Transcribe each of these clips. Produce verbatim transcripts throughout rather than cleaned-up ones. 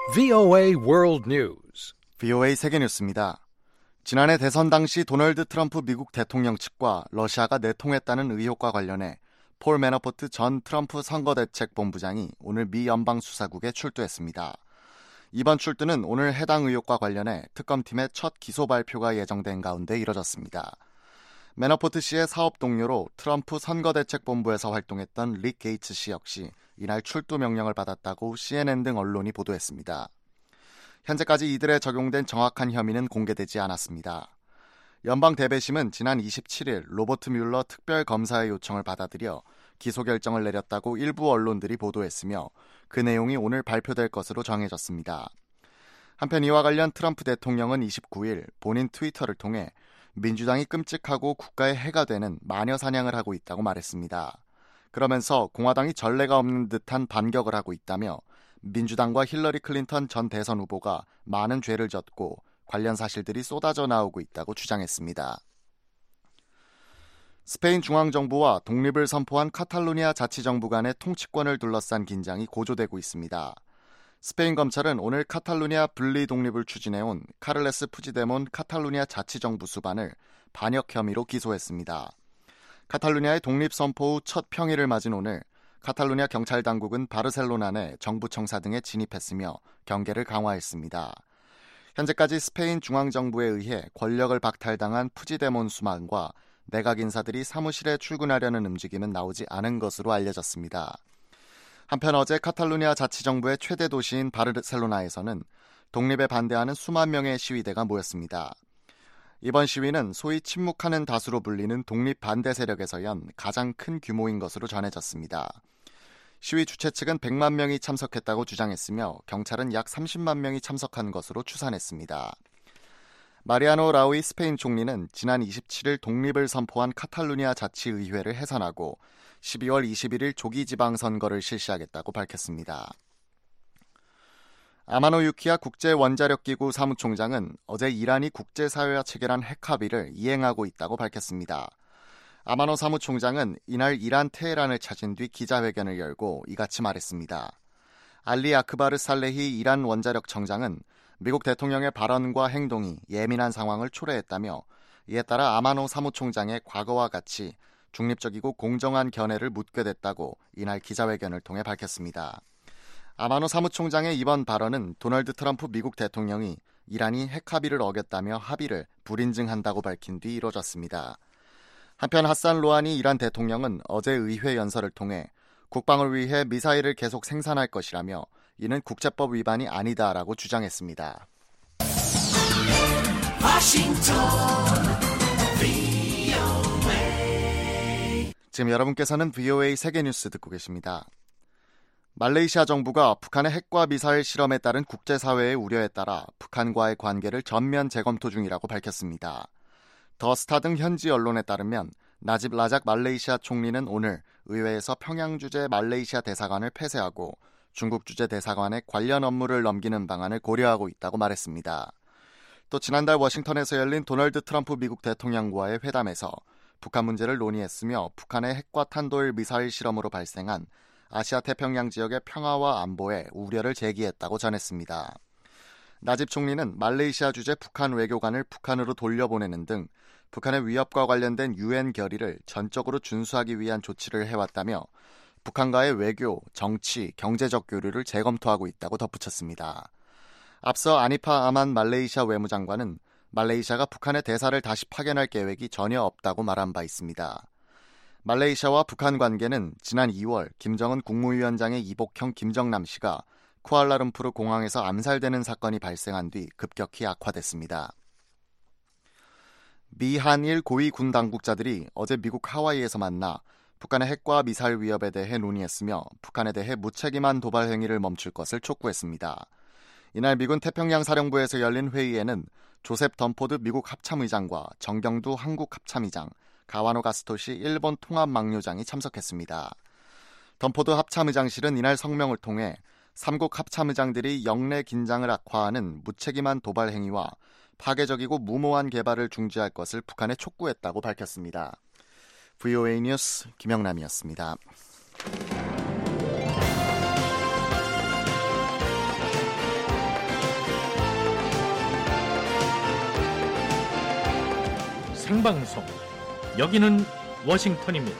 브이오에이 World News. 브이오에이 세계뉴스입니다. 지난해 대선 당시 도널드 트럼프 미국 대통령 측과 러시아가 내통했다는 의혹과 관련해 폴 매너포트 전 트럼프 선거대책본부장이 오늘 미 연방수사국에 출두했습니다. 이번 출두는 오늘 해당 의혹과 관련해 특검팀의 첫 기소 발표가 예정된 가운데 이뤄졌습니다. 매너포트 씨의 사업 동료로 트럼프 선거대책본부에서 활동했던 릭 게이츠 씨 역시 이날 출두 명령을 받았다고 씨엔엔 등 언론이 보도했습니다. 현재까지 이들에 적용된 정확한 혐의는 공개되지 않았습니다. 연방 대배심은 지난 이십칠일 로버트 뮬러 특별검사의 요청을 받아들여 기소 결정을 내렸다고 일부 언론들이 보도했으며 그 내용이 오늘 발표될 것으로 정해졌습니다. 한편 이와 관련 트럼프 대통령은 이십구일 본인 트위터를 통해 민주당이 끔찍하고 국가에 해가 되는 마녀 사냥을 하고 있다고 말했습니다. 그러면서 공화당이 전례가 없는 듯한 반격을 하고 있다며 민주당과 힐러리 클린턴 전 대선 후보가 많은 죄를 졌고 관련 사실들이 쏟아져 나오고 있다고 주장했습니다. 스페인 중앙정부와 독립을 선포한 카탈루니아 자치정부 간의 통치권을 둘러싼 긴장이 고조되고 있습니다. 스페인 검찰은 오늘 카탈루니아 분리 독립을 추진해온 카를레스 푸지데몬 카탈루니아 자치정부 수반을 반역 혐의로 기소했습니다. 카탈루니아의 독립 선포 후 첫 평일을 맞은 오늘 카탈루니아 경찰 당국은 바르셀로나 내 정부 청사 등에 진입했으며 경계를 강화했습니다. 현재까지 스페인 중앙정부에 의해 권력을 박탈당한 푸지데몬 수반과 내각 인사들이 사무실에 출근하려는 움직임은 나오지 않은 것으로 알려졌습니다. 한편 어제 카탈루니아 자치정부의 최대 도시인 바르셀로나에서는 독립에 반대하는 수만 명의 시위대가 모였습니다. 이번 시위는 소위 침묵하는 다수로 불리는 독립 반대 세력에서 연 가장 큰 규모인 것으로 전해졌습니다. 시위 주최 측은 백만 명이 참석했다고 주장했으며 경찰은 약 삼십만 명이 참석한 것으로 추산했습니다. 마리아노 라우이 스페인 총리는 지난 이십칠일 독립을 선포한 카탈루니아 자치의회를 해산하고 십이월 이십일일 조기 지방선거를 실시하겠다고 밝혔습니다. 아마노 유키야 국제원자력기구 사무총장은 어제 이란이 국제사회와 체결한 핵합의를 이행하고 있다고 밝혔습니다. 아마노 사무총장은 이날 이란 테헤란을 찾은 뒤 기자회견을 열고 이같이 말했습니다. 알리 아크바르 살레히 이란 원자력 청장은 미국 대통령의 발언과 행동이 예민한 상황을 초래했다며 이에 따라 아마노 사무총장의 과거와 같이 중립적이고 공정한 견해를 묻게 됐다고 이날 기자회견을 통해 밝혔습니다. 아마노 사무총장의 이번 발언은 도널드 트럼프 미국 대통령이 이란이 핵합의를 어겼다며 합의를 불인증한다고 밝힌 뒤 이뤄졌습니다. 한편 하산 로하니 이란 대통령은 어제 의회 연설을 통해 국방을 위해 미사일을 계속 생산할 것이라며 이는 국제법 위반이 아니다라고 주장했습니다. 워싱턴, 지금 여러분께서는 브이오에이 세계뉴스 듣고 계십니다. 말레이시아 정부가 북한의 핵과 미사일 실험에 따른 국제사회의 우려에 따라 북한과의 관계를 전면 재검토 중이라고 밝혔습니다. 더 스타 등 현지 언론에 따르면 나집 라작 말레이시아 총리는 오늘 의회에서 평양 주재 말레이시아 대사관을 폐쇄하고 중국 주재 대사관에 관련 업무를 넘기는 방안을 고려하고 있다고 말했습니다. 또 지난달 워싱턴에서 열린 도널드 트럼프 미국 대통령과의 회담에서 북한 문제를 논의했으며 북한의 핵과 탄도일 미사일 실험으로 발생한 아시아 태평양 지역의 평화와 안보에 우려를 제기했다고 전했습니다. 나집 총리는 말레이시아 주재 북한 외교관을 북한으로 돌려보내는 등 북한의 위협과 관련된 유엔 결의를 전적으로 준수하기 위한 조치를 해왔다며 북한과의 외교, 정치, 경제적 교류를 재검토하고 있다고 덧붙였습니다. 앞서 아니파 아만 말레이시아 외무장관은 말레이시아가 북한의 대사를 다시 파견할 계획이 전혀 없다고 말한 바 있습니다. 말레이시아와 북한 관계는 지난 이월 김정은 국무위원장의 이복형 김정남 씨가 쿠알라룸푸르 공항에서 암살되는 사건이 발생한 뒤 급격히 악화됐습니다. 미 한일 고위 군 당국자들이 어제 미국 하와이에서 만나 북한의 핵과 미사일 위협에 대해 논의했으며 북한에 대해 무책임한 도발 행위를 멈출 것을 촉구했습니다. 이날 미군 태평양 사령부에서 열린 회의에는 조셉 덤포드 미국 합참의장과 정경두 한국 합참의장, 가와노 가스토시 일본 통합망료장이 참석했습니다. 덤포드 합참의장실은 이날 성명을 통해 삼국 합참의장들이 영내 긴장을 악화하는 무책임한 도발 행위와 파괴적이고 무모한 개발을 중지할 것을 북한에 촉구했다고 밝혔습니다. 브이오에이 뉴스 김영남이었습니다. 생방송. 여기는 워싱턴입니다.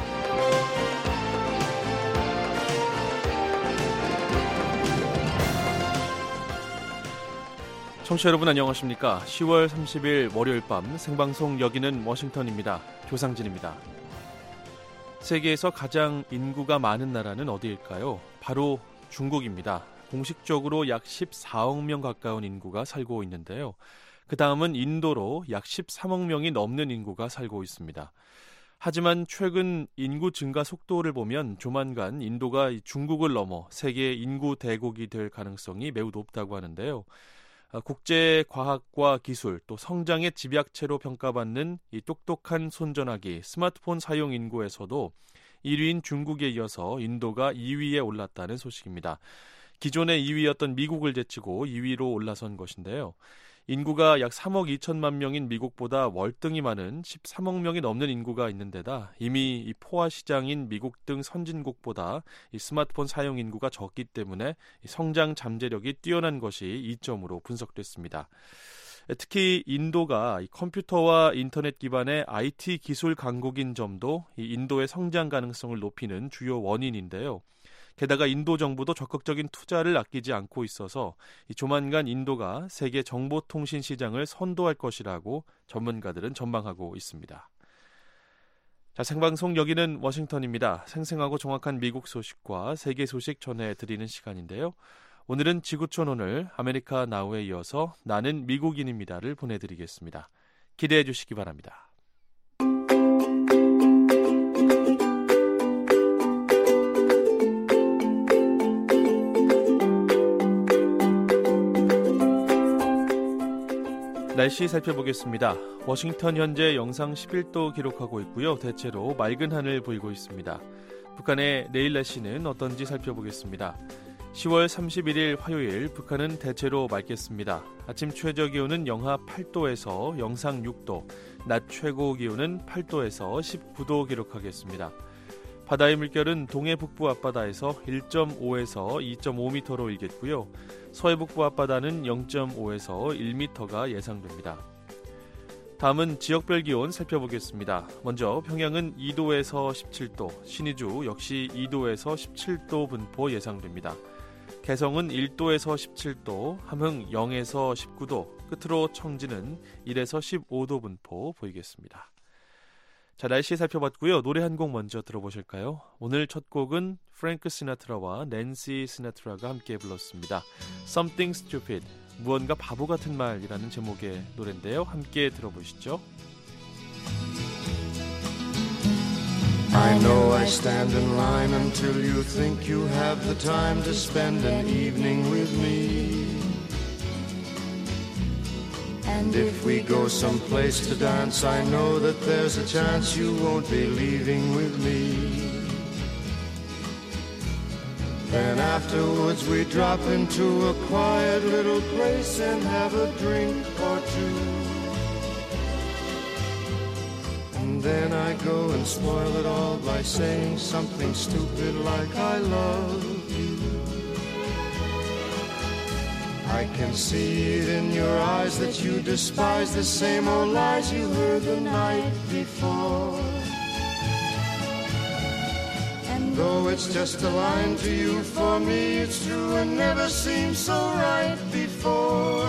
청취자 여러분 안녕하십니까? 시월 삼십일 월요일 밤 생방송 여기는 워싱턴입니다. 조상진입니다. 세계에서 가장 인구가 많은 나라는 어디일까요? 바로 중국입니다. 공식적으로 약 십사억 명 가까운 인구가 살고 있는데요. 그 다음은 인도로 약 십삼억 명이 넘는 인구가 살고 있습니다. 하지만 최근 인구 증가 속도를 보면 조만간 인도가 중국을 넘어 세계 인구 대국이 될 가능성이 매우 높다고 하는데요. 국제 과학과 기술 또 성장의 집약체로 평가받는 이 똑똑한 손전화기 스마트폰 사용 인구에서도 일 위인 중국에 이어서 인도가 이 위에 올랐다는 소식입니다. 기존의 이 위였던 미국을 제치고 이 위로 올라선 것인데요. 인구가 약 삼억 이천만 명인 미국보다 월등히 많은 십삼억 명이 넘는 인구가 있는 데다 이미 이 포화 시장인 미국 등 선진국보다 이 스마트폰 사용 인구가 적기 때문에 성장 잠재력이 뛰어난 것이 이점으로 분석됐습니다. 특히 인도가 이 컴퓨터와 인터넷 기반의 아이티 기술 강국인 점도 이 인도의 성장 가능성을 높이는 주요 원인인데요. 게다가 인도 정부도 적극적인 투자를 아끼지 않고 있어서 조만간 인도가 세계 정보통신 시장을 선도할 것이라고 전문가들은 전망하고 있습니다. 자, 생방송 여기는 워싱턴입니다. 생생하고 정확한 미국 소식과 세계 소식 전해드리는 시간인데요. 오늘은 지구촌 오늘 아메리카 나우에 이어서 나는 미국인입니다를 보내드리겠습니다. 기대해 주시기 바랍니다. 날씨 살펴보겠습니다. 워싱턴 현재 영상 십일 도 기록하고 있고요. 대체로 맑은 하늘 보이고 있습니다. 북한의 내일 날씨는 어떤지 살펴보겠습니다. 시월 삼십일일 화요일 북한은 대체로 맑겠습니다. 아침 최저 기온은 영하 팔 도에서 영상 육 도, 낮 최고 기온은 팔 도에서 십구 도 기록하겠습니다. 바다의 물결은 동해 북부 앞바다에서 일 점 오에서 이 점 오 미터로 일겠고요. 서해 북부 앞바다는 영 점 오에서 일 미터가 예상됩니다. 다음은 지역별 기온 살펴보겠습니다. 먼저 평양은 이 도에서 십칠 도, 신의주 역시 이 도에서 십칠 도 분포 예상됩니다. 개성은 일 도에서 십칠 도, 함흥 영에서 십구 도, 끝으로 청진은 일에서 십오 도 분포 보이겠습니다. 자, 날씨 살펴봤고요. 노래 한 곡 먼저 들어보실까요? 오늘 첫 곡은 프랭크 시나트라와 낸시 시나트라가 함께 불렀습니다. Something Stupid, 무언가 바보 같은 말이라는 제목의 노래인데요. 함께 들어보시죠. I know I stand in line until you think you have the time to spend an evening with me. And if we go someplace to dance, I know that there's a chance you won't be leaving with me. Then afterwards we drop into a quiet little place and have a drink or two. And then I go and spoil it all by saying something stupid like I love you. I can see it in your eyes that you despise the same old lies you heard the night before. And though it's just a line to you, for me it's true and never seemed so right before.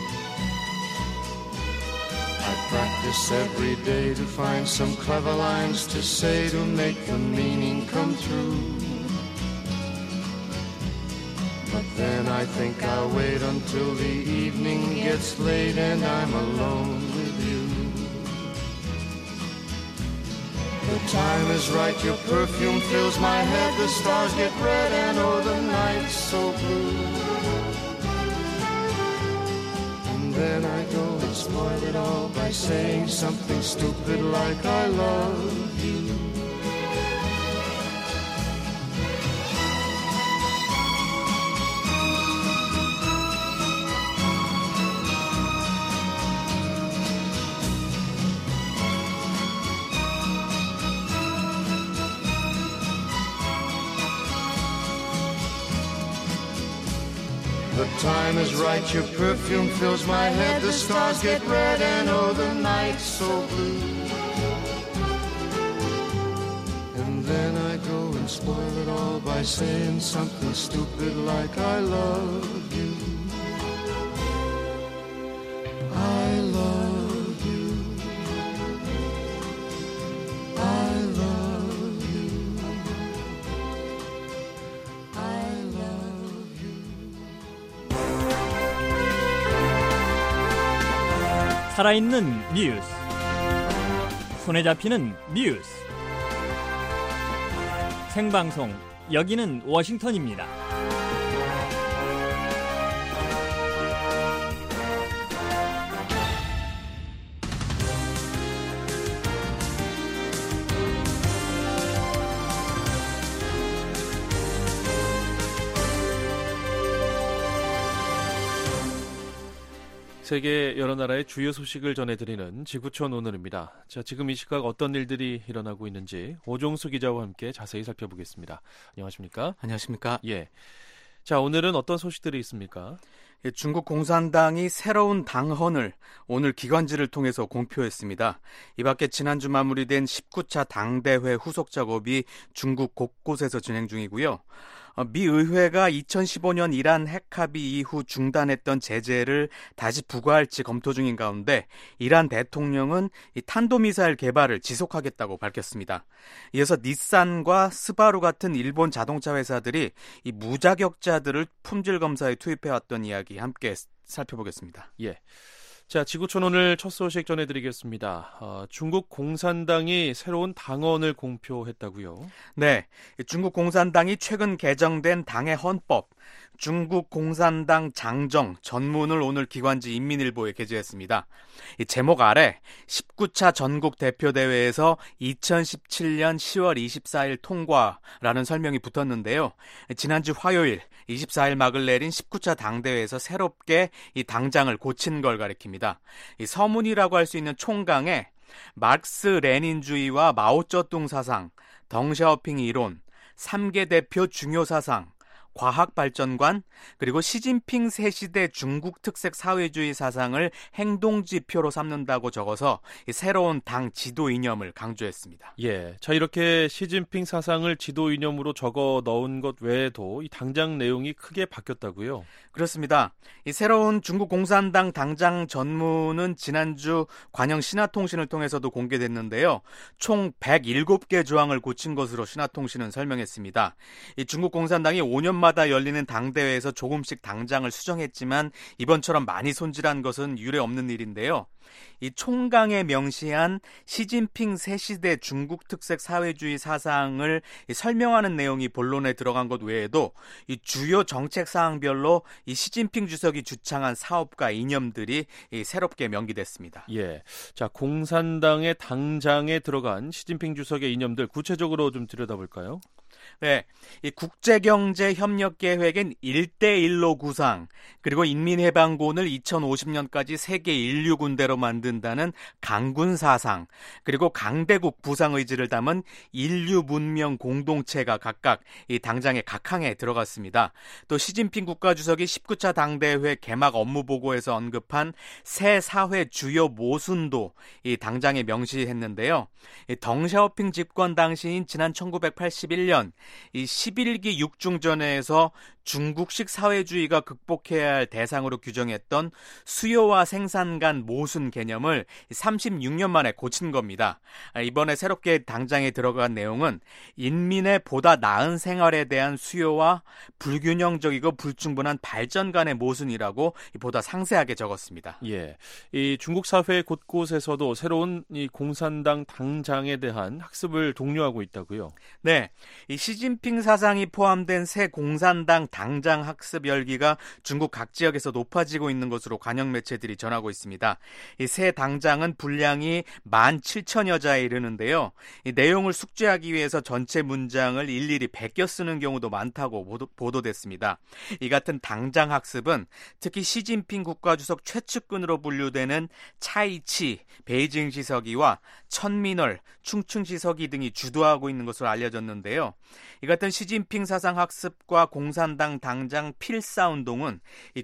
I practice every day to find some clever lines to say to make the meaning come true. But then I think I'll wait until the evening gets late and I'm alone with you. The time is right, your perfume fills my head, the stars get red and oh the night's so blue. And then I go and spoil it all by saying something stupid like I love you. The time is right, your perfume fills my head. The stars get red and oh, the night's so blue. And then I go and spoil it all by saying something stupid like I love you. I love you. I love you. I love you. 살아있는 뉴스, 손에 잡히는 뉴스, 생방송, 여기는 워싱턴입니다. 세계 여러 나라의 주요 소식을 전해드리는 지구촌 오늘입니다. 자, 지금 이 시각 어떤 일들이 일어나고 있는지 오종수 기자와 함께 자세히 살펴보겠습니다. 안녕하십니까? 안녕하십니까? 예. 자, 오늘은 어떤 소식들이 있습니까? 예, 중국 공산당이 새로운 당헌을 오늘 기관지를 통해서 공표했습니다. 이 밖에 지난주 마무리된 십구 차 당대회 후속 작업이 중국 곳곳에서 진행 중이고요. 미 의회가 이천십오 년 이란 핵합의 이후 중단했던 제재를 다시 부과할지 검토 중인 가운데 이란 대통령은 이 탄도미사일 개발을 지속하겠다고 밝혔습니다. 이어서 닛산과 스바루 같은 일본 자동차 회사들이 이 무자격자들을 품질 검사에 투입해왔던 이야기 함께 살펴보겠습니다. 예. 자, 지구촌 오늘 첫 소식 전해드리겠습니다. 어, 중국 공산당이 새로운 당헌을 공표했다고요? 네, 중국 공산당이 최근 개정된 당의 헌법, 중국 공산당 장정 전문을 오늘 기관지 인민일보에 게재했습니다. 이 제목 아래 십구 차 전국 대표대회에서 이천십칠 년 시월 이십사일 통과라는 설명이 붙었는데요. 지난주 화요일 이십사일 막을 내린 십구 차 당대회에서 새롭게 이 당장을 고친 걸 가리킵니다. 이 서문이라고 할 수 있는 총강에 마르크스 레닌주의와 마오쩌둥 사상, 덩샤오핑 이론, 삼 개 대표 중요 사상, 과학발전관, 그리고 시진핑 새 시대 중국 특색 사회주의 사상을 행동지표로 삼는다고 적어서 새로운 당 지도 이념을 강조했습니다. 예, 자, 이렇게 시진핑 사상을 지도 이념으로 적어 넣은 것 외에도 이 당장 내용이 크게 바뀌었다고요? 그렇습니다. 이 새로운 중국 공산당 당장 전문은 지난주 관영 신화통신을 통해서도 공개됐는데요. 총 백일곱 개 조항을 고친 것으로 신화통신은 설명했습니다. 이 중국 공산당이 오 년마다 열리는 당대회에서 조금씩 당장을 수정했지만 이번처럼 많이 손질한 것은 유례 없는 일인데요. 이 총강에 명시한 시진핑 새 시대 중국 특색 사회주의 사상을 설명하는 내용이 본론에 들어간 것 외에도 이 주요 정책 사항별로 이 시진핑 주석이 주창한 사업과 이념들이 이 새롭게 명기됐습니다. 예, 자, 공산당의 당장에 들어간 시진핑 주석의 이념들 구체적으로 좀 들여다볼까요? 네, 이 국제경제협력계획인 일 대 일로 구상, 그리고 인민해방군을 이천오십 년까지 세계 인류 군대로 만든다는 강군 사상, 그리고 강대국 부상 의지를 담은 인류 문명 공동체가 각각 이 당장의 각항에 들어갔습니다. 또 시진핑 국가주석이 십구 차 당대회 개막 업무 보고에서 언급한 새 사회 주요 모순도 이 당장에 명시했는데요. 이 덩샤오핑 집권 당시인 지난 천구백팔십일 년 이 십일 기 육중전에서 중국식 사회주의가 극복해야 할 대상으로 규정했던 수요와 생산 간 모순 개념을 삼십육 년 만에 고친 겁니다. 이번에 새롭게 당장에 들어간 내용은 인민의 보다 나은 생활에 대한 수요와 불균형적이고 불충분한 발전 간의 모순이라고 보다 상세하게 적었습니다. 예, 이 중국 사회 곳곳에서도 새로운 이 공산당 당장에 대한 학습을 독려하고 있다고요? 네, 이 시진핑 사상이 포함된 새 공산당 당장 학습 열기가 중국 각 지역에서 높아지고 있는 것으로 관영 매체들이 전하고 있습니다. 이 새 당장은 분량이 만 칠천여 자에 이르는데요. 이 내용을 숙지하기 위해서 전체 문장을 일일이 베껴 쓰는 경우도 많다고 보도, 보도됐습니다. 이 같은 당장 학습은 특히 시진핑 국가주석 최측근으로 분류되는 차이치 베이징 시서기와 천민월, 충충시서기 등이 주도하고 있는 것으로 알려졌는데요. 이 같은 시진핑 사상 학습과 공산당 당장 필사운동은 이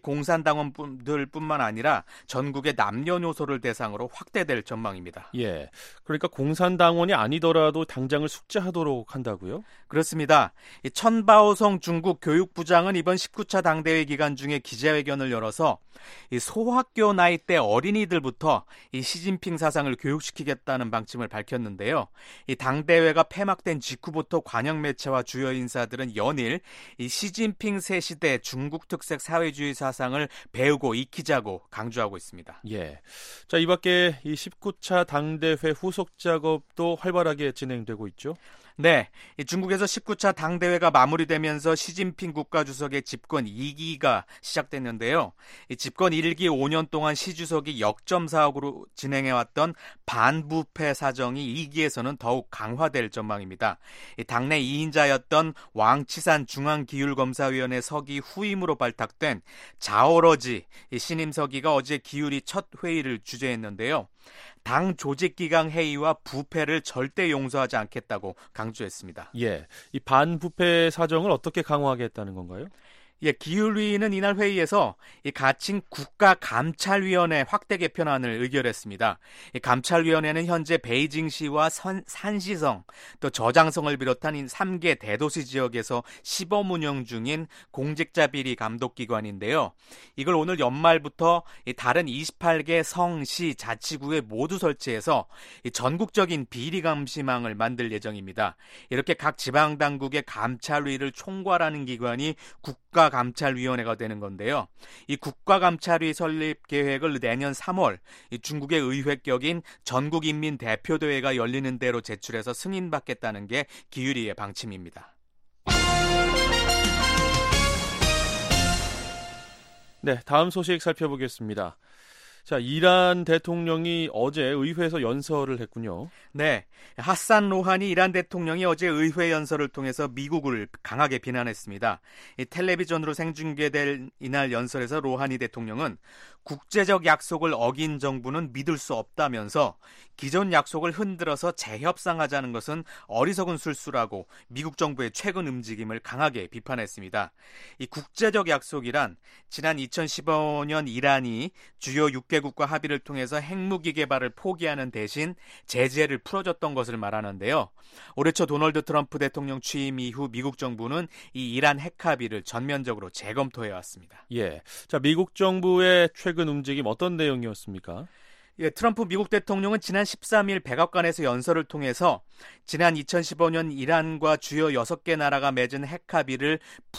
공산당원들뿐만 아니라 전국의 남녀노소를 대상으로 확대될 전망입니다. 예, 그러니까 공산당원이 아니더라도 당장을 숙지하도록 한다고요? 그렇습니다. 이 천바오성 중국 교육부장은 이번 십구 차 당대회 기간 중에 기자회견을 열어서 이 소학교 나이대 어린이들부터 이 시진핑 사상을 교육시키겠다는 방침을 밝혔는데요. 이 당대회가 폐막된 직후부터 관영 매체와 주요 인사들은 연일 이 시진핑 새 시대 중국 특색 사회주의 사상을 배우고 익히자고 강조하고 있습니다. 예. 자, 이 밖에 이 십구 차 당대회 후속 작업도 활발하게 진행되고 있죠? 네, 중국에서 십구 차 당대회가 마무리되면서 시진핑 국가주석의 집권 이 기가 시작됐는데요. 집권 일 기 오 년 동안 시 주석이 역점사학으로 진행해왔던 반부패 사정이 이 기에서는 더욱 강화될 전망입니다. 당내 이 인자였던 왕치산 중앙기율검사위원회 서기 후임으로 발탁된 자오러지 신임 서기가 어제 기율이 첫 회의를 주재했는데요. 당 조직기강 회의와 부패를 절대 용서하지 않겠다고 강조했습니다. 예, 이 반부패 사정을 어떻게 강화하겠다는 건가요? 예, 기율위는 이날 회의에서 이 가칭 국가감찰위원회 확대 개편안을 의결했습니다. 이 감찰위원회는 현재 베이징시와 선, 산시성, 또 저장성을 비롯한 삼 개 대도시 지역에서 시범 운영 중인 공직자 비리 감독기관인데요. 이걸 오늘 연말부터 이 다른 이십팔 개 성, 시, 자치구에 모두 설치해서 이 전국적인 비리 감시망을 만들 예정입니다. 이렇게 각 지방당국의 감찰위를 총괄하는 기관이 국가 감찰위원회가 되는 건데요. 이 국가감찰위 설립 계획을 내년 삼월 이 중국의 의회격인 전국인민대표대회가 열리는 대로 제출해서 승인받겠다는 게 기율위의 방침입니다. 네, 다음 소식 살펴보겠습니다. 자, 이란 대통령이 어제 의회에서 연설을 했군요. 네, 하산 로하니 이란 대통령이 어제 의회 연설을 통해서 미국을 강하게 비난했습니다. 이 텔레비전으로 생중계될 이날 연설에서 로하니 대통령은 국제적 약속을 어긴 정부는 믿을 수 없다면서 기존 약속을 흔들어서 재협상하자는 것은 어리석은 술수라고 미국 정부의 최근 움직임을 강하게 비판했습니다. 이 국제적 약속이란 지난 이천십오 년 이란이 주요 육 개국과 합의를 통해서 핵무기 개발을 포기하는 대신 제재를 풀어줬던 것을 말하는데요. 올해 초 도널드 트럼프 대통령 취임 이후 미국 정부는 이 이란 핵 합의를 전면적으로 재검토해왔습니다. 예, 자, 미국 정부의 최근 움직임 어떤 내용이었습니까? 예, 트럼프 미국 대통령은 지난 십삼 일 백악관에서 연설을 통해서 지난 이천십오 년 이란과 주요 여섯 개 나라가 맺은 핵 합의를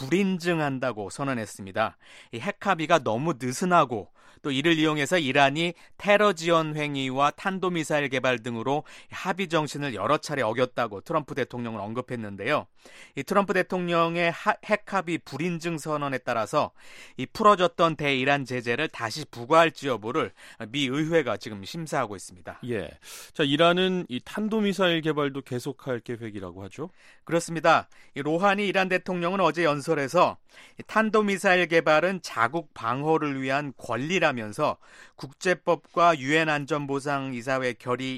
불인증한다고 선언했습니다. 이 핵 합의가 너무 느슨하고 또 이를 이용해서 이란이 테러 지원 행위와 탄도미사일 개발 등으로 합의 정신을 여러 차례 어겼다고 트럼프 대통령은 언급했는데요. 이 트럼프 대통령의 하, 핵 합의 불인증 선언에 따라서 이 풀어졌던 대이란 제재를 다시 부과할지 여부를 미 의회가 지금 심사하고 있습니다. 예, 자, 이란은 이 탄도미사일 개발도 계속할 계획이라고 하죠? 그렇습니다. 이 로하니 이란 대통령은 어제 연설에서 탄도미사일 개발은 자국 방어를 위한 권리라면서 국제법과 유엔 안전보상이사회 결의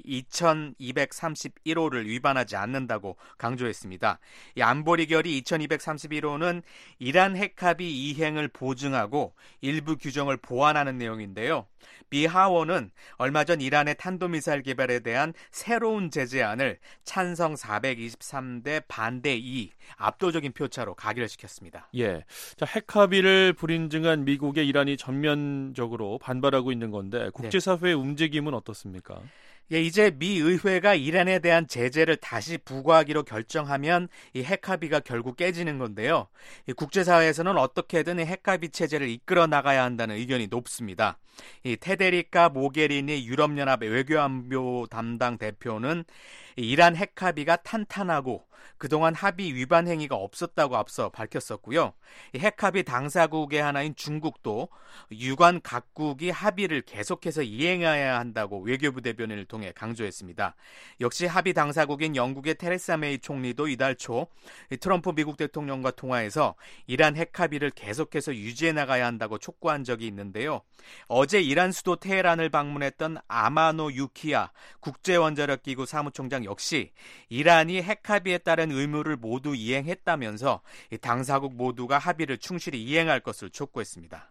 이천이백삼십일 호를 위반하지 않는다고 강조했습니다. 이 안보리 결의 이천이백삼십일 호는 이란 핵합의 이행을 보증하고 일부 규정을 보완하는 내용인데요. 미 하원은 얼마 전 이란의 탄도미사일 개발에 대한 새로운 제재안을 찬성 사백이십삼 대 반대 이 압도적인 표차로 가결시켰습니다. 예, 자, 핵 합의를 불인증한 미국의 이란이 전면적으로 반발하고 있는 건데 국제사회의 네. 움직임은 어떻습니까? 예, 이제 미 의회가 이란에 대한 제재를 다시 부과하기로 결정하면 이 핵합의가 결국 깨지는 건데요. 이 국제사회에서는 어떻게든 이 핵합의 체제를 이끌어 나가야 한다는 의견이 높습니다. 이 테데리카 모게리니 유럽연합 외교안보 담당 대표는 이란 핵 합의가 탄탄하고 그동안 합의 위반 행위가 없었다고 앞서 밝혔었고요. 핵 합의 당사국의 하나인 중국도 유관 각국이 합의를 계속해서 이행해야 한다고 외교부 대변인을 통해 강조했습니다. 역시 합의 당사국인 영국의 테레사 메이 총리도 이달 초 트럼프 미국 대통령과 통화해서 이란 핵 합의를 계속해서 유지해 나가야 한다고 촉구한 적이 있는데요. 어제 이란 수도 테헤란을 방문했던 아마노 유키야 국제원자력기구 사무총장 역시 이란이 핵 합의에 따른 의무를 모두 이행했다면서 당사국 모두가 합의를 충실히 이행할 것을 촉구했습니다.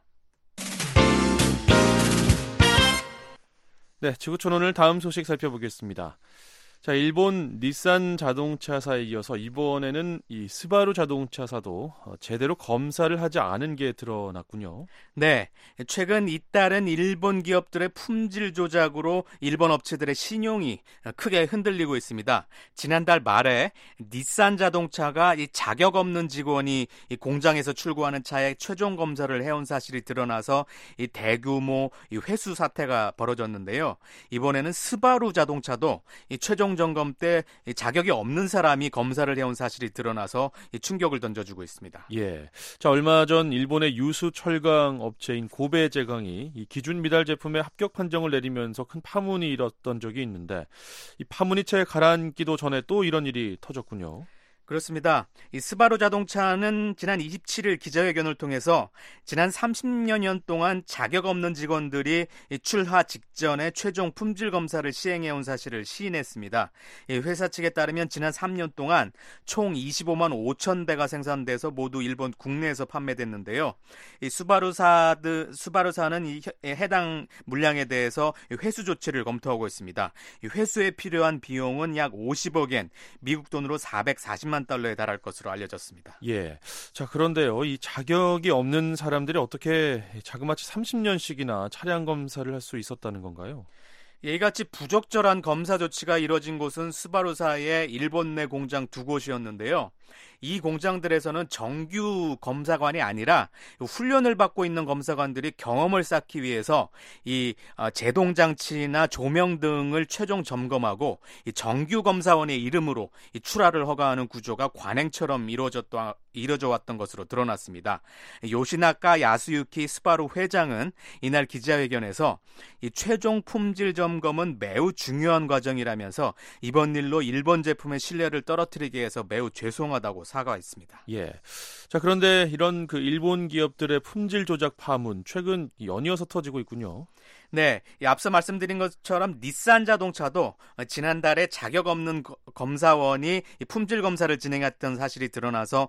네, 지구촌 오늘 다음 소식 살펴보겠습니다. 자, 일본 닛산 자동차사에 이어서 이번에는 이 스바루 자동차사도 제대로 검사를 하지 않은 게 드러났군요. 네, 최근 잇따른 일본 기업들의 품질 조작으로 일본 업체들의 신용이 크게 흔들리고 있습니다. 지난달 말에 닛산 자동차가 이 자격 없는 직원이 이 공장에서 출고하는 차의 최종 검사를 해온 사실이 드러나서 이 대규모 이 회수 사태가 벌어졌는데요. 이번에는 스바루 자동차도 이 최종 점검 때 자격이 없는 사람이 검사를 해온 사실이 드러나서 충격을 던져주고 있습니다. 예, 자 얼마 전 일본의 유수 철강 업체인 고베제강이 이 기준 미달 제품의 합격 판정을 내리면서 큰 파문이 일었던 적이 있는데 이 파문이 채 가라앉기도 전에 또 이런 일이 터졌군요. 그렇습니다. 이 스바루 자동차는 지난 이십칠일 기자회견을 통해서 지난 삼십여 년 동안 자격 없는 직원들이 출하 직전에 최종 품질 검사를 시행해온 사실을 시인했습니다. 이 회사 측에 따르면 지난 삼 년 동안 총 이십오만 오천 대가 생산돼서 모두 일본 국내에서 판매됐는데요. 이 스바루사드, 스바루사는 이 해당 물량에 대해서 회수 조치를 검토하고 있습니다. 이 회수에 필요한 비용은 약 오십억 엔, 미국 돈으로 사백사십만 달러에 달할 것으로 알려졌습니다. 예. 자, 그런데요. 이 자격이 없는 사람들이 어떻게 자그마치 삼십 년씩이나 차량 검사를 할 수 있었다는 건가요? 이같이 부적절한 검사 조치가 이뤄진 곳은 스바루사의 일본 내 공장 두 곳이었는데요. 이 공장들에서는 정규 검사관이 아니라 훈련을 받고 있는 검사관들이 경험을 쌓기 위해서 이 제동 장치나 조명 등을 최종 점검하고 이 정규 검사원의 이름으로 이 출하를 허가하는 구조가 관행처럼 이루어졌던 이뤄져 왔던 것으로 드러났습니다. 요시나카 야스유키 스바루 회장은 이날 기자회견에서 이 최종 품질 점검은 매우 중요한 과정이라면서 이번 일로 일본 제품의 신뢰를 떨어뜨리게 해서 매우 죄송하다고 사과했습니다. 예. 자, 그런데 이런 그 일본 기업들의 품질 조작 파문 최근 연이어서 터지고 있군요. 네, 앞서 말씀드린 것처럼 닛산 자동차도 지난달에 자격 없는 검사원이 품질 검사를 진행했던 사실이 드러나서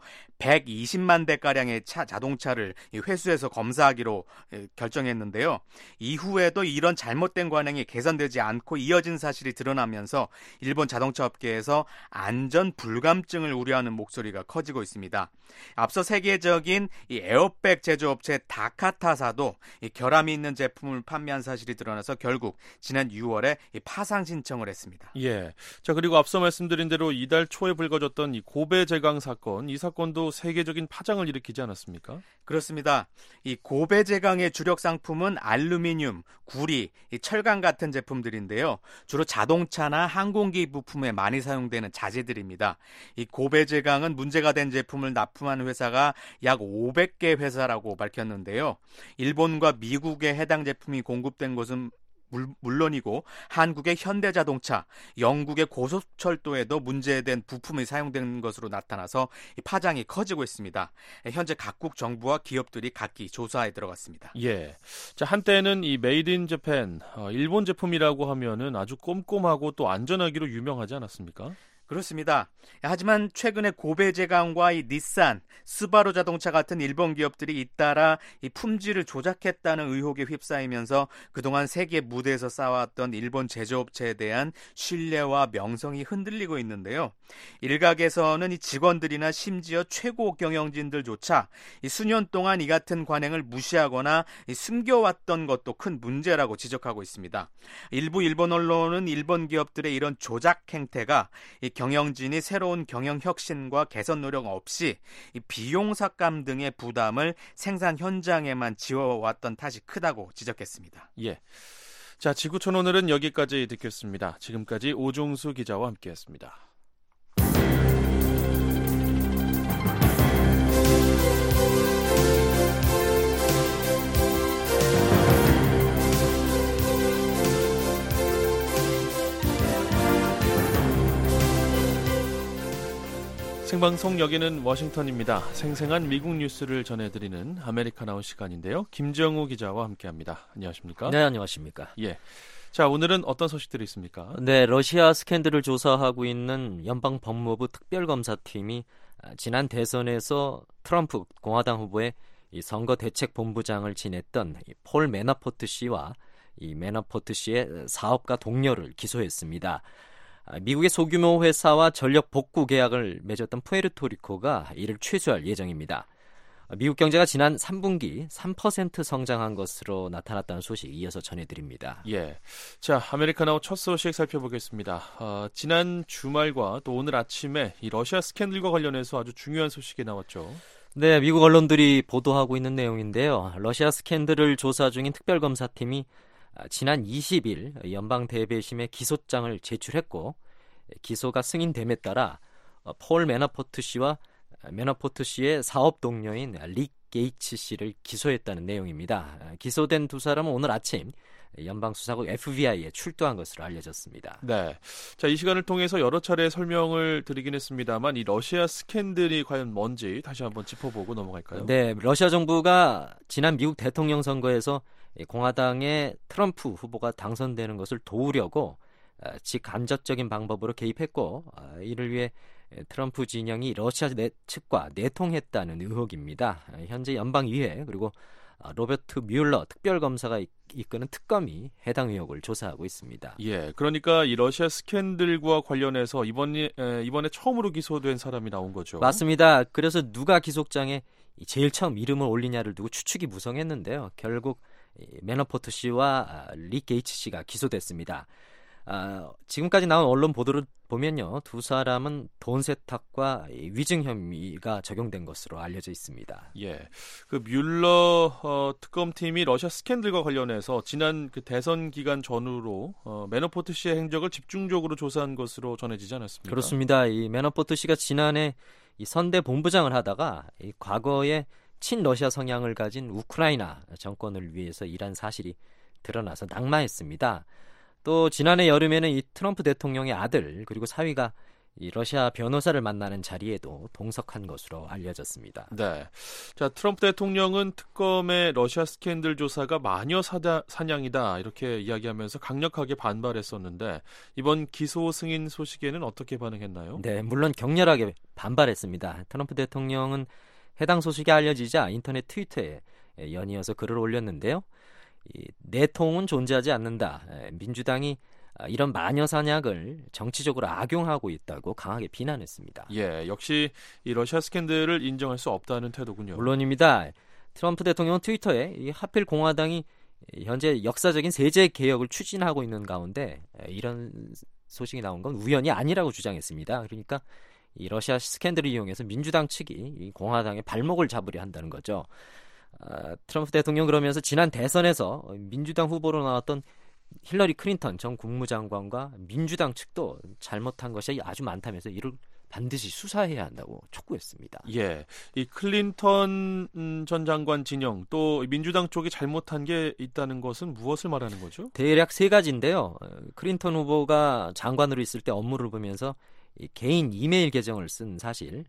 백이십만 대가량의 차, 자동차를 회수해서 검사하기로 결정했는데요. 이후에도 이런 잘못된 관행이 개선되지 않고 이어진 사실이 드러나면서 일본 자동차 업계에서 안전 불감증을 우려하는 목소리가 커지고 있습니다. 앞서 세계적인 이 에어백 제조업체 다카타사도 이 결함이 있는 제품을 판매한 사실이 드러나서 결국 지난 유월에 이 파상 신청을 했습니다. 예. 자, 그리고 앞서 말씀드린 대로 이달 초에 불거졌던 이 고베 제강 사건, 이 사건도 세계적인 파장을 일으키지 않았습니까? 그렇습니다. 이 고베 제강의 주력 상품은 알루미늄, 구리, 이 철강 같은 제품들인데요. 주로 자동차나 항공기 부품에 많이 사용되는 자재들입니다. 이 고베 제강은 문제가 된 제품을 납품한 회사가 약 오백 개 회사라고 밝혔는데요. 일본과 미국에 해당 제품이 공급된 곳은 물론이고 한국의 현대자동차, 영국의 고속철도에도 문제된 부품이 사용된 것으로 나타나서 파장이 커지고 있습니다. 현재 각국 정부와 기업들이 각기 조사에 들어갔습니다. 예. 자, 한때는 이 메이드 인 재팬, 어, 일본 제품이라고 하면은 아주 꼼꼼하고 또 안전하기로 유명하지 않았습니까? 그렇습니다. 하지만 최근에 고베 제강과 이 닛산, 스바루 자동차 같은 일본 기업들이 잇따라 이 품질을 조작했다는 의혹에 휩싸이면서 그동안 세계 무대에서 쌓아왔던 일본 제조업체에 대한 신뢰와 명성이 흔들리고 있는데요. 일각에서는 이 직원들이나 심지어 최고 경영진들조차 이 수년 동안 이 같은 관행을 무시하거나 이 숨겨왔던 것도 큰 문제라고 지적하고 있습니다. 일부 일본 언론은 일본 기업들의 이런 조작 행태가 이 경영진이 새로운 경영 혁신과 개선 노력 없이 이 비용 삭감 등의 부담을 생산 현장에만 지워왔던 탓이 크다고 지적했습니다. 예. 자, 지구촌 오늘은 여기까지 듣겠습니다. 지금까지 오종수 기자와 함께했습니다. 생방송 여기는 워싱턴입니다. 생생한 미국 뉴스를 전해드리는 아메리카나우 시간인데요. 김정우 기자와 함께합니다. 안녕하십니까? 네, 안녕하십니까? 예. 자, 오늘은 어떤 소식들이 있습니까? 네, 러시아 스캔들을 조사하고 있는 연방법무부 특별검사팀이 지난 대선에서 트럼프 공화당 후보의 이 선거대책본부장을 지냈던 폴 매너포트 씨와 이 매너포트 씨의 사업가 동료를 기소했습니다. 미국의 소규모 회사와 전력 복구 계약을 맺었던 푸에르토리코가 이를 취소할 예정입니다. 미국 경제가 지난 삼 분기 삼 퍼센트 성장한 것으로 나타났다는 소식 이어서 전해드립니다. 예, 자, 아메리카나우 첫 소식 살펴보겠습니다. 어, 지난 주말과 또 오늘 아침에 이 러시아 스캔들과 관련해서 아주 중요한 소식이 나왔죠. 네, 미국 언론들이 보도하고 있는 내용인데요. 러시아 스캔들을 조사 중인 특별검사팀이 지난 이십 일 연방 대배심에 기소장을 제출했고 기소가 승인됨에 따라 폴 매너포트 씨와 매너포트 씨의 사업 동료인 릭 게이츠 씨를 기소했다는 내용입니다. 기소된 두 사람은 오늘 아침 연방수사국 에프비아이에 출두한 것으로 알려졌습니다. 네, 자, 이 시간을 통해서 여러 차례 설명을 드리긴 했습니다만 이 러시아 스캔들이 과연 뭔지 다시 한번 짚어보고 넘어갈까요? 네, 러시아 정부가 지난 미국 대통령 선거에서 공화당의 트럼프 후보가 당선되는 것을 도우려고 직간접적인 방법으로 개입했고 이를 위해 트럼프 진영이 러시아 측과 내통했다는 의혹입니다. 현재 연방의회 그리고 로버트 뮬러 특별검사가 이끄는 특검이 해당 의혹을 조사하고 있습니다. 예, 그러니까 이 러시아 스캔들과 관련해서 이번에, 이번에 처음으로 기소된 사람이 나온 거죠. 맞습니다. 그래서 누가 기소장에 제일 처음 이름을 올리냐를 두고 추측이 무성했는데요. 결국 매너포트 씨와 릭 게이츠 씨가 기소됐습니다. 아, 지금까지 나온 언론 보도를 보면요, 두 사람은 돈 세탁과 위증 혐의가 적용된 것으로 알려져 있습니다. 예, 그 뮬러 어, 특검팀이 러시아 스캔들과 관련해서 지난 그 대선 기간 전후로 어, 매너포트 씨의 행적을 집중적으로 조사한 것으로 전해지지 않았습니까? 그렇습니다. 이 매너포트 씨가 지난해 이 선대 본부장을 하다가 이 과거에 친러시아 성향을 가진 우크라이나 정권을 위해서 일한 사실이 드러나서 낙마했습니다. 또 지난해 여름에는 이 트럼프 대통령의 아들 그리고 사위가 이 러시아 변호사를 만나는 자리에도 동석한 것으로 알려졌습니다. 네, 자, 트럼프 대통령은 특검의 러시아 스캔들 조사가 마녀 사다, 사냥이다 이렇게 이야기하면서 강력하게 반발했었는데 이번 기소 승인 소식에는 어떻게 반응했나요? 네, 물론 격렬하게 반발했습니다. 트럼프 대통령은 해당 소식이 알려지자 인터넷 트위터에 연이어서 글을 올렸는데요. 이 내통은 존재하지 않는다. 민주당이 이런 마녀 사냥을 정치적으로 악용하고 있다고 강하게 비난했습니다. 예, 역시 이 러시아 스캔들을 인정할 수 없다는 태도군요. 물론입니다. 트럼프 대통령 트위터에 이 하필 공화당이 현재 역사적인 세제 개혁을 추진하고 있는 가운데 이런 소식이 나온 건 우연이 아니라고 주장했습니다. 그러니까 이 러시아 스캔들을 이용해서 민주당 측이 이 공화당의 발목을 잡으려 한다는 거죠. 아, 트럼프 대통령 그러면서 지난 대선에서 민주당 후보로 나왔던 힐러리 클린턴 전 국무장관과 민주당 측도 잘못한 것이 아주 많다면서 이를 반드시 수사해야 한다고 촉구했습니다. 예, 이 클린턴 전 장관 진영 또 민주당 쪽이 잘못한 게 있다는 것은 무엇을 말하는 거죠? 대략 세 가지인데요. 클린턴 후보가 장관으로 있을 때 업무를 보면서 이 개인 이메일 계정을 쓴 사실,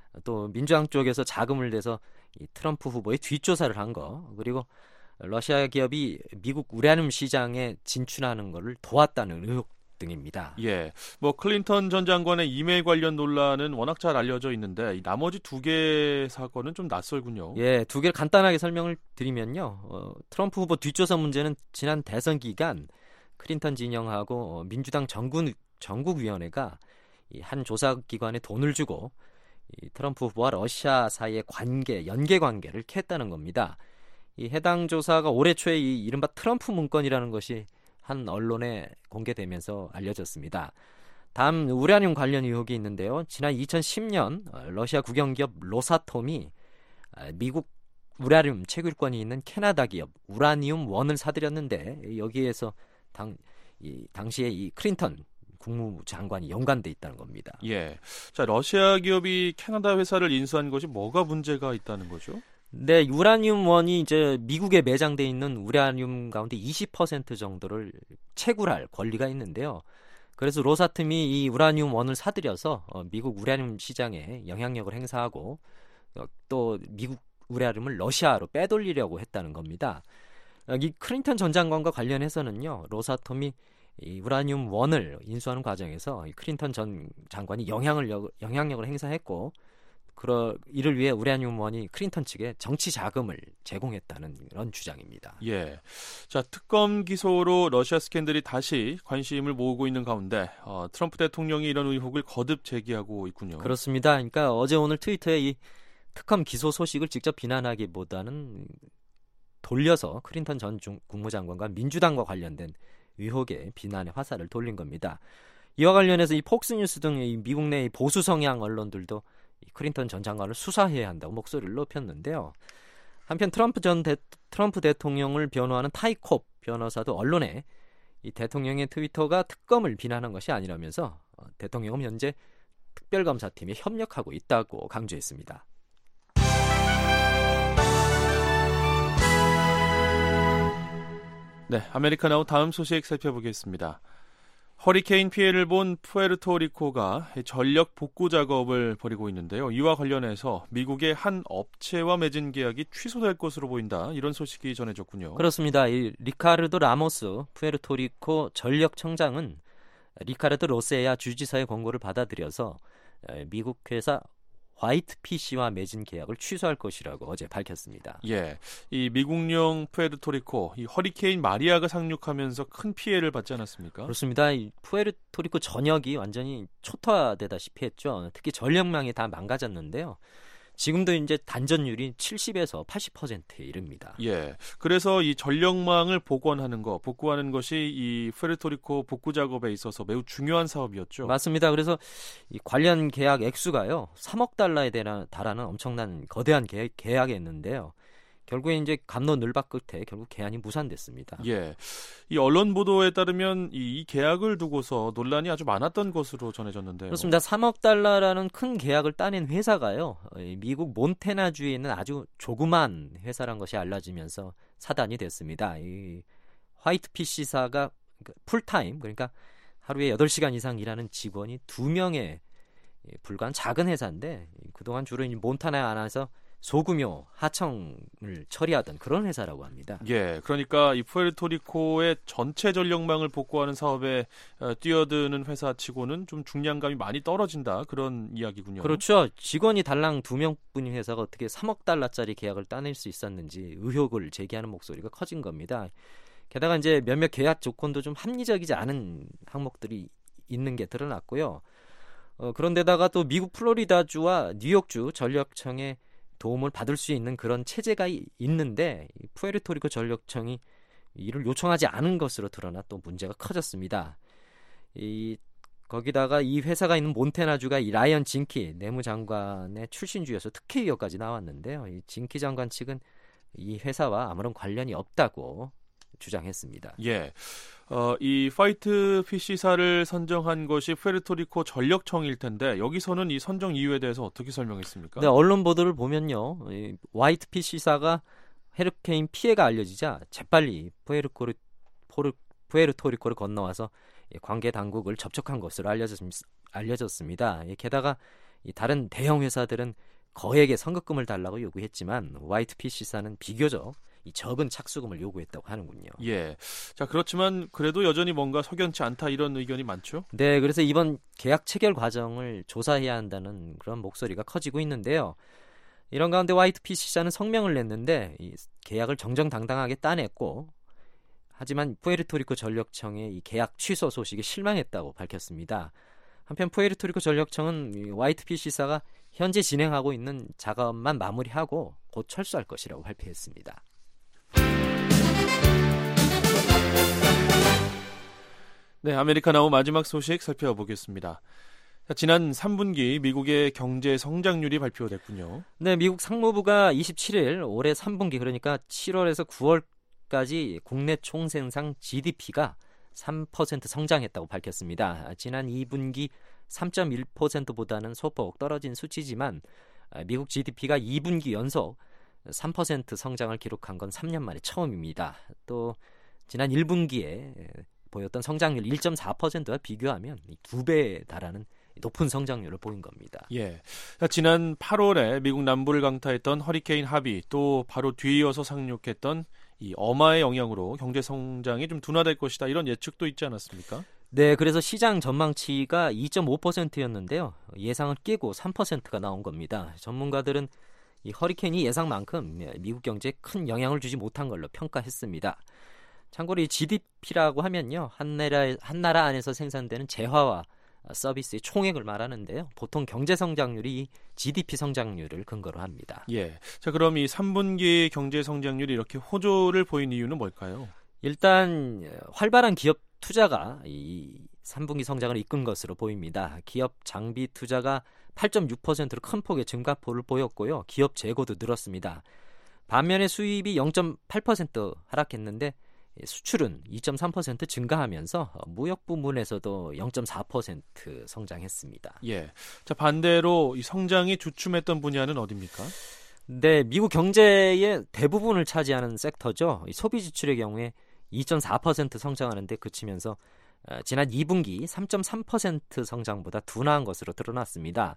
또 민주당 쪽에서 자금을 내서 이 트럼프 후보의 뒷조사를 한 거, 그리고 러시아 기업이 미국 우라늄 시장에 진출하는 것을 도왔다는 의혹 등입니다. 예, 뭐 클린턴 전 장관의 이메일 관련 논란은 워낙 잘 알려져 있는데 이 나머지 두 개 사건은 좀 낯설군요. 예, 두 개를 간단하게 설명을 드리면요. 어, 트럼프 후보 뒷조사 문제는 지난 대선 기간 클린턴 진영하고 어, 민주당 전국, 전국위원회가 이 한 조사기관에 돈을 주고 이 트럼프 후보와 러시아 사이의 관계, 연계 관계를 캤다는 겁니다. 이 해당 조사가 올해 초에 이 이른바 트럼프 문건이라는 것이 한 언론에 공개되면서 알려졌습니다. 다음 우라늄 관련 의혹이 있는데요. 지난 이천십 년 러시아 국영기업 로사톰이 미국 우라늄 채굴권이 있는 캐나다 기업 우라늄 원을 사들였는데 여기에서 당, 이, 당시에 이 클린턴 국무장관이 연관돼 있다는 겁니다. 예. 자, 러시아 기업이 캐나다 회사를 인수한 것이 뭐가 문제가 있다는 거죠? 네, 우라늄원이 이제 미국에 매장돼 있는 우라늄 가운데 이십 퍼센트 정도를 채굴할 권리가 있는데요. 그래서 로사톰이 이 우라늄원을 사들여서 미국 우라늄 시장에 영향력을 행사하고 또 미국 우라늄을 러시아로 빼돌리려고 했다는 겁니다. 이 클린턴 전 장관과 관련해서는요, 로사톰이 이 우라늄 원을 인수하는 과정에서 이 클린턴 전 장관이 영향을 영향력을 행사했고, 그러 이를 위해 우라늄 원이 클린턴 측에 정치 자금을 제공했다는 그런 주장입니다. 예, 자 특검 기소로 러시아 스캔들이 다시 관심을 모으고 있는 가운데 어, 트럼프 대통령이 이런 의혹을 거듭 제기하고 있군요. 그렇습니다. 그러니까 어제 오늘 트위터에 이 특검 기소 소식을 직접 비난하기보다는 돌려서 클린턴 전 중, 국무장관과 민주당과 관련된 의혹에 비난의 화살을 돌린 겁니다. 이와 관련해서 이 폭스뉴스 등 이 미국 내 보수 성향 언론들도 이 클린턴 전 장관을 수사해야 한다고 목소리를 높였는데요. 한편 트럼프 전 대, 트럼프 대통령을 변호하는 타이콥 변호사도 언론에 이 대통령의 트위터가 특검을 비난한 것이 아니라면서 어, 대통령은 현재 특별검사팀에 협력하고 있다고 강조했습니다. 네, 아메리카나우 다음 소식 살펴보겠습니다. 허리케인 피해를 본 푸에르토리코가 전력 복구 작업을 벌이고 있는데요. 이와 관련해서 미국의 한 업체와 맺은 계약이 취소될 것으로 보인다. 이런 소식이 전해졌군요. 그렇습니다. 이 리카르도 라모스 푸에르토리코 전력청장은 리카르도 로세야 주지사의 권고를 받아들여서 미국 회사 화이트피씨와 맺은 계약을 취소할 것이라고 어제 밝혔습니다. 예, 이 미국령 푸에르토리코, 이 허리케인 마리아가 상륙하면서 큰 피해를 받지 않았습니까? 그렇습니다. 이 푸에르토리코 전역이 완전히 초토화되다시피 했죠. 특히 전력망이 다 망가졌는데요. 지금도 이제 단전율이 칠십에서 팔십 퍼센트에 이릅니다. 예, 그래서 이 전력망을 복원하는 거, 복구하는 것이 이 푸에르토리코 복구 작업에 있어서 매우 중요한 사업이었죠. 맞습니다. 그래서 이 관련 계약 액수가요, 삼억 달러에 달하는 엄청난 거대한 계약, 계약이었는데요. 결국에 이제 갑론을박 끝에 결국 계약이 무산됐습니다. 예, 이 언론 보도에 따르면 이, 이 계약을 두고서 논란이 아주 많았던 것으로 전해졌는데요. 그렇습니다. 삼억 달러라는 큰 계약을 따낸 회사가요, 미국 몬태나주에 있는 아주 조그만 회사란 것이 알려지면서 사단이 됐습니다. 이 화이트피씨사가 풀타임, 그러니까 하루에 여덟 시간 이상 일하는 직원이 두 명에 불과한 작은 회사인데, 그동안 주로 몬타나 안에서 소규모 하청을 처리하던 그런 회사라고 합니다. 예, 그러니까 이 푸에르토리코의 전체 전력망을 복구하는 사업에 어, 뛰어드는 회사치고는 좀 중량감이 많이 떨어진다, 그런 이야기군요. 그렇죠. 직원이 달랑 두 명뿐인 회사가 어떻게 삼억 달러짜리 계약을 따낼 수 있었는지 의혹을 제기하는 목소리가 커진 겁니다. 게다가 이제 몇몇 계약 조건도 좀 합리적이지 않은 항목들이 있는 게 드러났고요. 어, 그런데다가 또 미국 플로리다주와 뉴욕주 전력청의 도움을 받을 수 있는 그런 체제가 있는데 푸에르토리코 전력청이 이를 요청하지 않은 것으로 드러나 또 문제가 커졌습니다. 이 거기다가 이 회사가 있는 몬태나주가 이 라이언 징키 내무장관의 출신주여서 특혜 의혹까지 나왔는데요. 이 징키 장관 측은 이 회사와 아무런 관련이 없다고 주장했습니다. 예, 어, 이 화이트피씨사를 선정한 것이 푸에르토리코 전력청일 텐데 여기서는 이 선정 이유에 대해서 어떻게 설명했습니까? 네, 언론 보도를 보면요, 이 화이트피씨사가 헤르케인 피해가 알려지자 재빨리 푸에르코르, 포르, 푸에르토리코를 건너와서 관계 당국을 접촉한 것으로 알려졌, 알려졌습니다. 게다가 이 다른 대형 회사들은 거액의 선급금을 달라고 요구했지만 화이트피씨사는 비교적 이 적은 착수금을 요구했다고 하는군요. 예. 자, 그렇지만 그래도 여전히 뭔가 석연치 않다, 이런 의견이 많죠? 네, 그래서 이번 계약 체결 과정을 조사해야 한다는 그런 목소리가 커지고 있는데요. 이런 가운데 화이트피씨사는 성명을 냈는데 이 계약을 정정당당하게 따냈고, 하지만 푸에르토리코 전력청의 이 계약 취소 소식에 실망했다고 밝혔습니다. 한편 푸에르토리코 전력청은 화이트피씨사가 현재 진행하고 있는 작업만 마무리하고 곧 철수할 것이라고 발표했습니다. 네, 아메리카나우 마지막 소식 살펴보겠습니다. 지난 삼 분기 미국의 경제 성장률이 발표됐군요. 네, 미국 상무부가 이십칠 일 올해 삼 분기, 그러니까 칠월에서 구월까지 국내 총생산 지디피가 삼 퍼센트 성장했다고 밝혔습니다. 지난 이 분기 삼 점 일 퍼센트보다는 소폭 떨어진 수치지만 미국 지디피가 이 분기 연속 삼 퍼센트 성장을 기록한 건 삼 년 만에 처음입니다. 또 지난 일 분기에 보였던 성장률 일 점 사 퍼센트와 비교하면 두 배에 달하는 높은 성장률을 보인 겁니다. 예. 지난 팔월에 미국 남부를 강타했던 허리케인 하비, 또 바로 뒤이어서 상륙했던 이 어마의 영향으로 경제 성장이 좀 둔화될 것이다, 이런 예측도 있지 않았습니까? 네, 그래서 시장 전망치가 이 점 오 퍼센트였는데요. 예상을 깨고 삼 퍼센트가 나온 겁니다. 전문가들은 이 허리케인이 예상만큼 미국 경제에 큰 영향을 주지 못한 걸로 평가했습니다. 참고로 이 지디피라고 하면요, 한 나라, 한 나라 안에서 생산되는 재화와 서비스의 총액을 말하는데요. 보통 경제 성장률이 지디피 성장률을 근거로 합니다. 예. 자, 그럼 이 삼 분기 경제 성장률이 이렇게 호조를 보인 이유는 뭘까요? 일단 활발한 기업 투자가 이 삼 분기 성장을 이끈 것으로 보입니다. 기업 장비 투자가 팔 점 육 퍼센트로 큰 폭의 증가폭을 보였고요. 기업 재고도 늘었습니다. 반면에 수입이 영 점 팔 퍼센트 하락했는데 수출은 이 점 삼 퍼센트 증가하면서 무역 부문에서도 영 점 사 퍼센트 성장했습니다. 예. 자, 반대로 이 성장이 주춤했던 분야는 어디입니까? 네, 미국 경제의 대부분을 차지하는 섹터죠. 소비 지출의 경우에 이 점 사 퍼센트 성장하는데 그치면서 지난 이 분기 삼 점 삼 퍼센트 성장보다 둔화한 것으로 드러났습니다.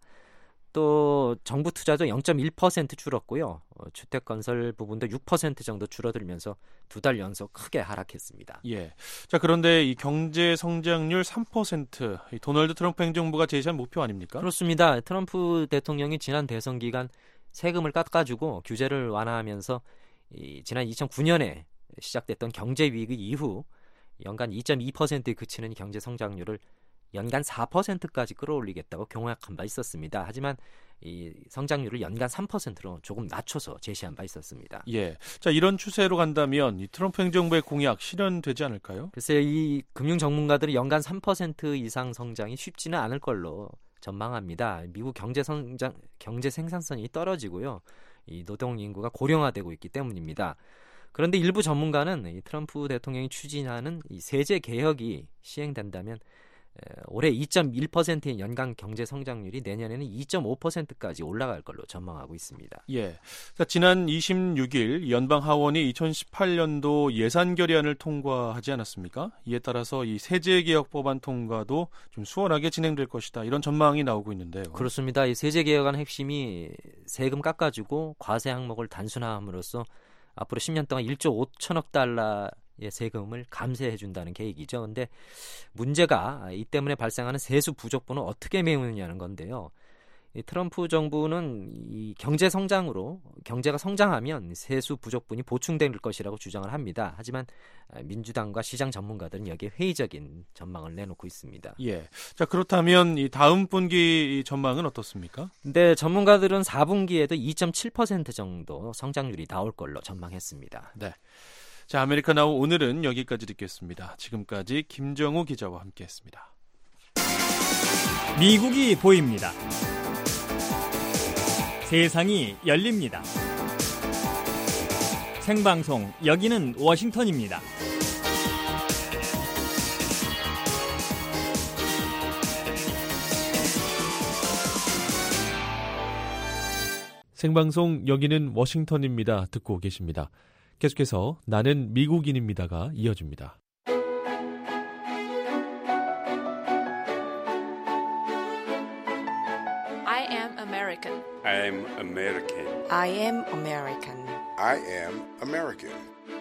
또 정부 투자도 영 점 일 퍼센트 줄었고요. 주택건설 부분도 육 퍼센트 정도 줄어들면서 두 달 연속 크게 하락했습니다. 예. 자, 그런데 이 경제 성장률 삼 퍼센트, 이 도널드 트럼프 행정부가 제시한 목표 아닙니까? 그렇습니다. 트럼프 대통령이 지난 대선 기간 세금을 깎아주고 규제를 완화하면서 이 지난 이천구 년에 시작됐던 경제 위기 이후 연간 이 점 이 퍼센트에 그치는 경제 성장률을 연간 사 퍼센트까지 끌어올리겠다고 공약한 바 있었습니다. 하지만 이 성장률을 연간 삼 퍼센트로 조금 낮춰서 제시한 바 있었습니다. 예. 자, 이런 추세로 간다면 이 트럼프 행정부의 공약 실현되지 않을까요? 글쎄요, 이 금융 전문가들이 연간 삼 퍼센트 이상 성장이 쉽지는 않을 걸로 전망합니다. 미국 경제 성장, 경제 생산성이 떨어지고요. 이 노동 인구가 고령화되고 있기 때문입니다. 그런데 일부 전문가는 이 트럼프 대통령이 추진하는 이 세제 개혁이 시행된다면 올해 이 점 일 퍼센트의 연간 경제 성장률이 내년에는 이 점 오 퍼센트까지 올라갈 걸로 전망하고 있습니다. 예. 자, 지난 이십육 일 연방 하원이 이천십팔 년도 예산 결의안을 통과하지 않았습니까? 이에 따라서 이 세제 개혁 법안 통과도 좀 수월하게 진행될 것이다, 이런 전망이 나오고 있는데요. 그렇습니다. 이 세제 개혁안 핵심이 세금 깎아주고 과세 항목을 단순화함으로써 앞으로 십 년 동안 일조 오천억 달러의 세금을 감세해준다는 계획이죠. 그런데 문제가 이 때문에 발생하는 세수 부족분을 어떻게 메우느냐는 건데요. 이 트럼프 정부는 이 경제 성장으로 경제가 성장하면 세수 부족분이 보충될 것이라고 주장을 합니다. 하지만 민주당과 시장 전문가들은 여기에 회의적인 전망을 내놓고 있습니다. 예. 자, 그렇다면 이 다음 분기 전망은 어떻습니까? 네, 전문가들은 사 분기에도 이 점 칠 퍼센트 정도 성장률이 나올 걸로 전망했습니다. 네. 자, 아메리카나우 오늘은 여기까지 듣겠습니다. 지금까지 김정우 기자와 함께했습니다. 미국이 보입니다. 세상이 열립니다. 생방송, 여기는 워싱턴입니다. 생방송 여기는 워싱턴입니다. 듣고 계십니다. 계속해서 나는 미국인입니다가 이어집니다. I am American. I am American. I am American. I am American.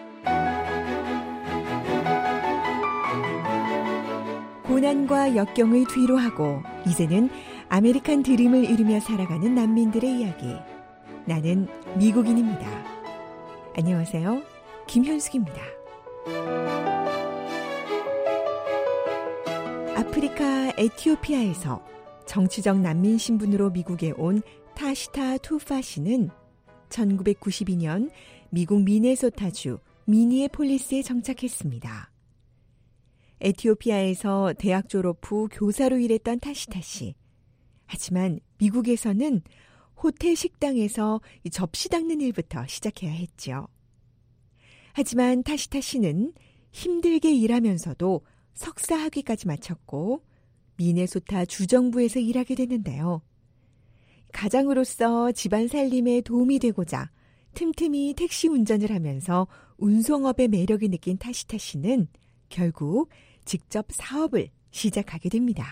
고난과 역경을 뒤로하고 이제는 아메리칸 드림을 이루며 살아가는 난민들의 이야기. 나는 미국인입니다. 안녕하세요. 김현숙입니다. 아프리카 에티오피아에서 정치적 난민 신분으로 미국에 온 타시타 투파 씨는 천구백구십이 년 미국 미네소타주 미니애폴리스에 정착했습니다. 에티오피아에서 대학 졸업 후 교사로 일했던 타시타 씨. 하지만 미국에서는 호텔 식당에서 접시 닦는 일부터 시작해야 했죠. 하지만 타시타 씨는 힘들게 일하면서도 석사 학위까지 마쳤고 미네소타 주정부에서 일하게 됐는데요. 가장으로서 집안 살림에 도움이 되고자 틈틈이 택시 운전을 하면서 운송업의 매력을 느낀 타시타 씨는 결국 직접 사업을 시작하게 됩니다.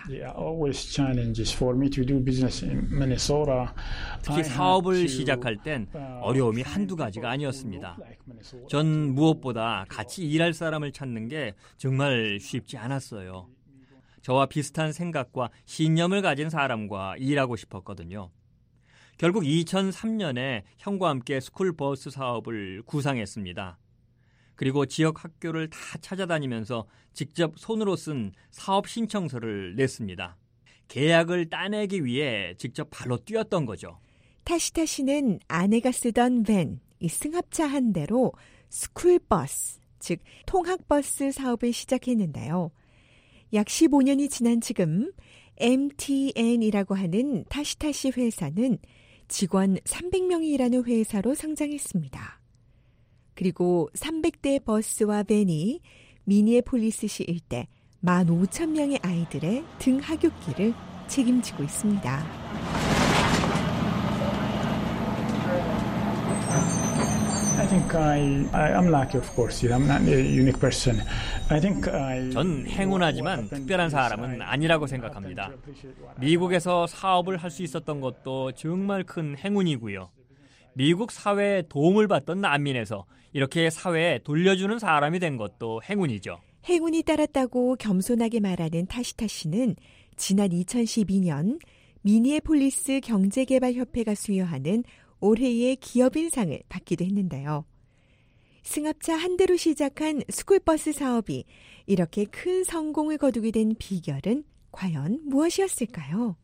특히 사업을 시작할 땐 어려움이 한두 가지가 아니었습니다. 전 무엇보다 같이 일할 사람을 찾는 게 정말 쉽지 않았어요. 저와 비슷한 생각과 신념을 가진 사람과 일하고 싶었거든요. 결국 이천삼 년에 형과 함께 스쿨버스 사업을 구상했습니다. 그리고 지역 학교를 다 찾아다니면서 직접 손으로 쓴 사업 신청서를 냈습니다. 계약을 따내기 위해 직접 발로 뛰었던 거죠. 타시타 씨는 아내가 쓰던 밴, 이 승합차 한 대로 스쿨버스, 즉 통학버스 사업을 시작했는데요. 약 십오 년이 지난 지금 엠티엔이라고 하는 타시타 씨 회사는 직원 삼백 명이 일하는 회사로 성장했습니다. 그리고 삼백 대 버스와 밴이 미니애폴리스시 일대 만 오천 명의 아이들의 등하굣길을 책임지고 있습니다. 전 행운하지만 특별한 사람은 아니라고 생각합니다. 미국에서 사업을 할 수 있었던 것도 정말 큰 행운이고요. 미국 사회에 도움을 받던 난민에서 이렇게 사회에 돌려주는 사람이 된 것도 행운이죠. 행운이 따랐다고 겸손하게 말하는 타시타 씨는 지난 이천십이 년 미니애폴리스 경제개발협회가 수여하는 올해의 기업인상을 받기도 했는데요. 승합차 한 대로 시작한 스쿨버스 사업이 이렇게 큰 성공을 거두게 된 비결은 과연 무엇이었을까요?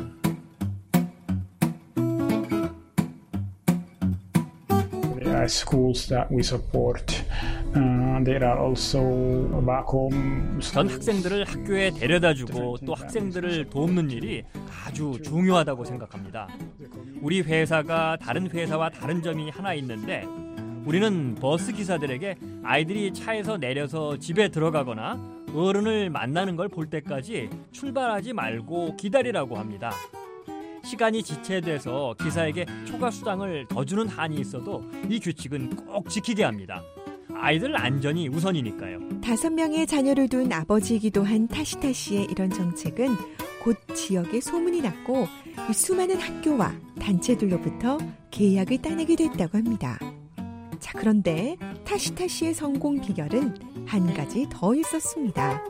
schools that we support. Uh, there are also back home. 전 학생들을 학교에 데려다주고 또 학생들을 돕는 일이 아주 중요하다고 생각합니다. 우리 회사가 다른 회사와 다른 점이 하나 있는데 우리는 버스 기사들에게 아이들이 차에서 내려서 집에 들어가거나 어른을 만나는 걸 볼 때까지 출발하지 말고 기다리라고 합니다. 시간이 지체돼서 기사에게 초과 수당을 더 주는 한이 있어도 이 규칙은 꼭 지키게 합니다. 아이들 안전이 우선이니까요. 다섯 명의 자녀를 둔 아버지이기도 한 타시타 씨의 이런 정책은 곧 지역에 소문이 났고 수많은 학교와 단체들로부터 계약을 따내게 됐다고 합니다. 자, 그런데 타시타 씨의 성공 비결은 한 가지 더 있었습니다.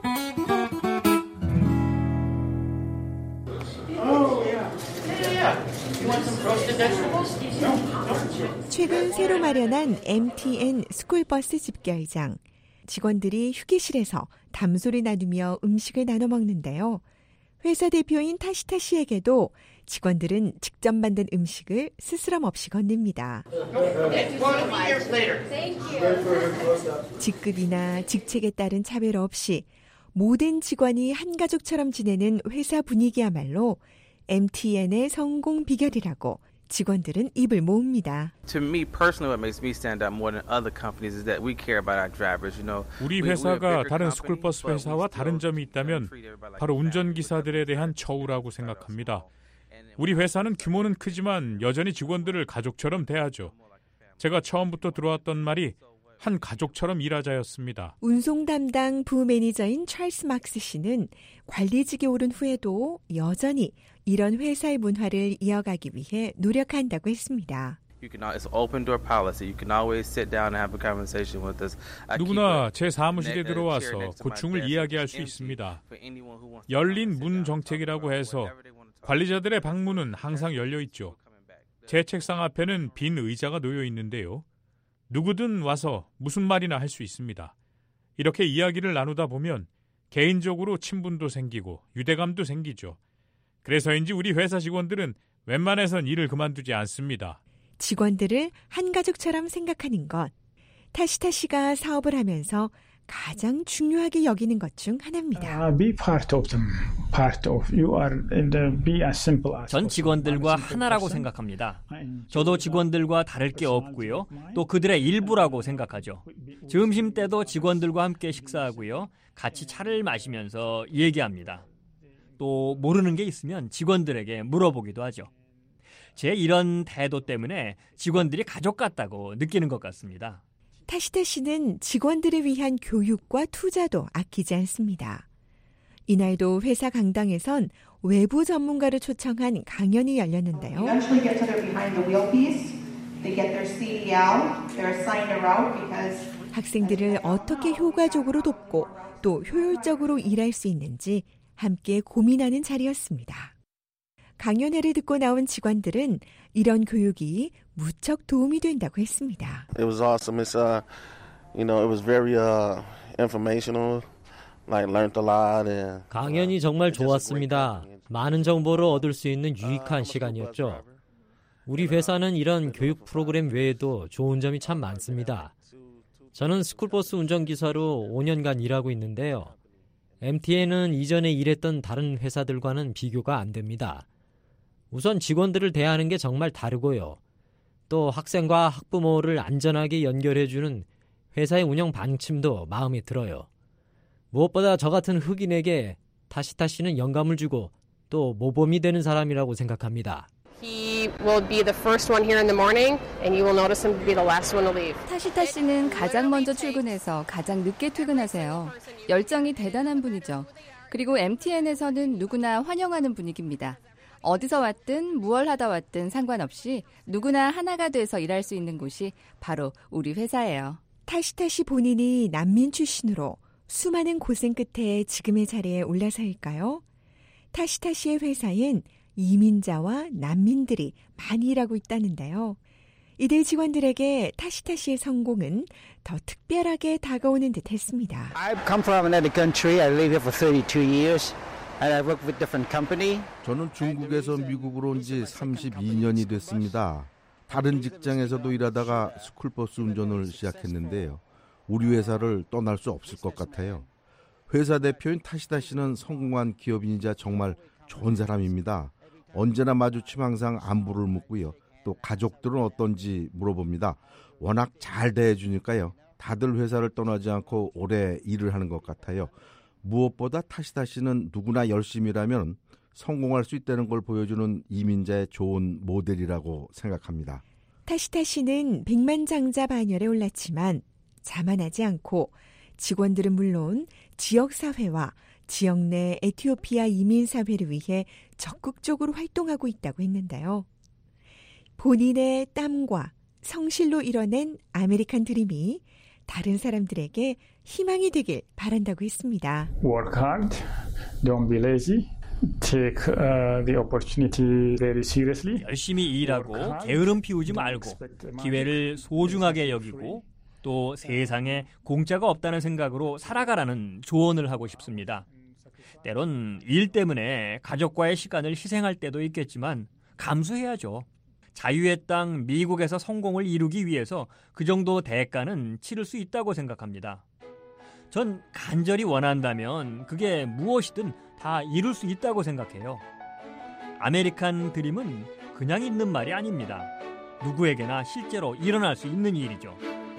최근 새로 마련한 엠티엔 스쿨버스 집결장. 직원들이 휴게실에서 담소를 나누며 음식을 나눠 먹는데요. 회사 대표인 타시타 씨에게도 직원들은 직접 만든 음식을 스스럼 없이 건넵니다. 직급이나 직책에 따른 차별 없이 모든 직원이 한 가족처럼 지내는 회사 분위기야말로 엠티엔의 성공 비결이라고 직원들은 입을 모읍니다. To me personally, what makes me stand out more than other companies is that we care about our drivers. You know, 우리 회사가 다른 스쿨버스 회사와 다른 점이 있다면 바로 운전기사들에 대한 처우라고 생각합니다. 우리 회사는 규모는 크지만 여전히 직원들을 가족처럼 대하죠. 제가 처음부터 들어왔던 말이 한 가족처럼 일하자였습니다. 운송 담당 부매니저인 찰스 막스 씨는 관리직에 오른 후에도 여전히 이런 회사의 문화를 이어가기 위해 노력한다고 했습니다. 누구나 제 사무실에 들어와서 고충을 이야기할 수 있습니다. 열린 문 정책이라고 해서 관리자들의 방문은 항상 열려 있죠. 제 책상 앞에는 빈 의자가 놓여 있는데요. 누구든 와서 무슨 말이나 할 수 있습니다. 이렇게 이야기를 나누다 보면 개인적으로 친분도 생기고 유대감도 생기죠. 그래서인지 우리 회사 직원들은 웬만해선 일을 그만두지 않습니다. 직원들을 한 가족처럼 생각하는 것. 타시타 씨가 사업을 하면서 가장 중요하게 여기는 것 중 하나입니다. Uh, be part of them. Part of you are in the be as simple as. 전 직원들과 하나라고 생각합니다. 저도 직원들과 다를 게 없고요. 또 그들의 일부라고 생각하죠. 점심 때도 직원들과 함께 식사하고요. 같이 차를 마시면서 얘기합니다. 또 모르는 게 있으면 직원들에게 물어보기도 하죠. 제 이런 태도 때문에 직원들이 가족 같다고 느끼는 것 같습니다. 타시타 씨는 직원들을 위한 교육과 투자도 아끼지 않습니다. 이날도 회사 강당에선 외부 전문가를 초청한 강연이 열렸는데요. 학생들을 어떻게 효과적으로 돕고 또 효율적으로 일할 수 있는지 함께 고민하는 자리였습니다. 강연회를 듣고 나온 직원들은 이런 교육이 무척 도움이 된다고 했습니다. It was awesome. It's uh, you know, it was very uh, informational. Like learned a lot. And, 강연이 정말 좋았습니다. 많은 정보를 얻을 수 있는 유익한 시간이었죠. 우리 회사는 이런 교육 프로그램 외에도 좋은 점이 참 많습니다. 저는 스쿨버스 운전기사로 오 년간 일하고 있는데요. 엠티엔은 이전에 일했던 다른 회사들과는 비교가 안 됩니다. 우선 직원들을 대하는 게 정말 다르고요. 또 학생과 학부모를 안전하게 연결해주는 회사의 운영 방침도 마음에 들어요. 무엇보다 저 같은 흑인에게 타시타 씨는 영감을 주고 또 모범이 되는 사람이라고 생각합니다. He will be the first one here in the morning, and you will notice him to be the last one to leave. 타시타 씨는 가장 먼저 출근해서 가장 늦게 퇴근하세요. 열정이 대단한 분이죠. 그리고 엠티엔에서는 누구나 환영하는 분위기입니다. 어디서 왔든 무얼 하다 왔든 상관없이 누구나 하나가 돼서 일할 수 있는 곳이 바로 우리 회사예요. 타시타 씨 본인이 난민 출신으로 수많은 고생 끝에 지금의 자리에 올라서일까요? 타시타 씨의 회사엔 이민자와 난민들이 많이 일하고 있다는데요. 이들 직원들에게 타시타 씨의 성공은 더 특별하게 다가오는 듯 했습니다. I've come from another country. I live here for thirty-two years. And I work with different company. 저는 중국에서 미국으로 온 지 삼십이 년이 됐습니다. 다른 직장에서도 일하다가 스쿨버스 운전을 시작했는데요. 우리 회사를 떠날 수 없을 것 같아요. 회사 대표인 타시타 씨는 성공한 기업인이자 정말 좋은 사람입니다. 언제나 마주치면 항상 안부를 묻고요. 또 가족들은 어떤지 물어봅니다. 워낙 잘 대해주니까요. 다들 회사를 떠나지 않고 오래 일을 하는 것 같아요. 무엇보다 타시타 씨는 누구나 열심히 일하면 성공할 수 있다는 걸 보여주는 이민자의 좋은 모델이라고 생각합니다. 타시타 씨는 백만장자 반열에 올랐지만 자만하지 않고 직원들은 물론 지역사회와 지역 내 에티오피아 이민사회를 위해 적극적으로 활동하고 있다고 했는데요. 본인의 땀과 성실로 이뤄낸 아메리칸 드림이 다른 사람들에게 희망이 되길 바란다고 했습니다. Work hard, don't be lazy, take uh, the opportunity very seriously. 열심히 일하고 게으름 피우지 말고 기회를 소중하게 여기고 또 세상에 공짜가 없다는 생각으로 살아가라는 조언을 하고 싶습니다. 때론 일 때문에 가족과의 시간을 희생할 때도 있겠지만 감수해야죠. 자유의 땅 미국에서 성공을 이루기 위해서 그 정도 대가는 치를 수 있다고 생각합니다. 전 간절히 원한다면 그게 무엇이든 다 이룰 수 있다고 생각해요. 아메리칸 드림은 그냥 있는 말이 아닙니다. 누구에게나 실제로 일어날 수 있는 일이죠.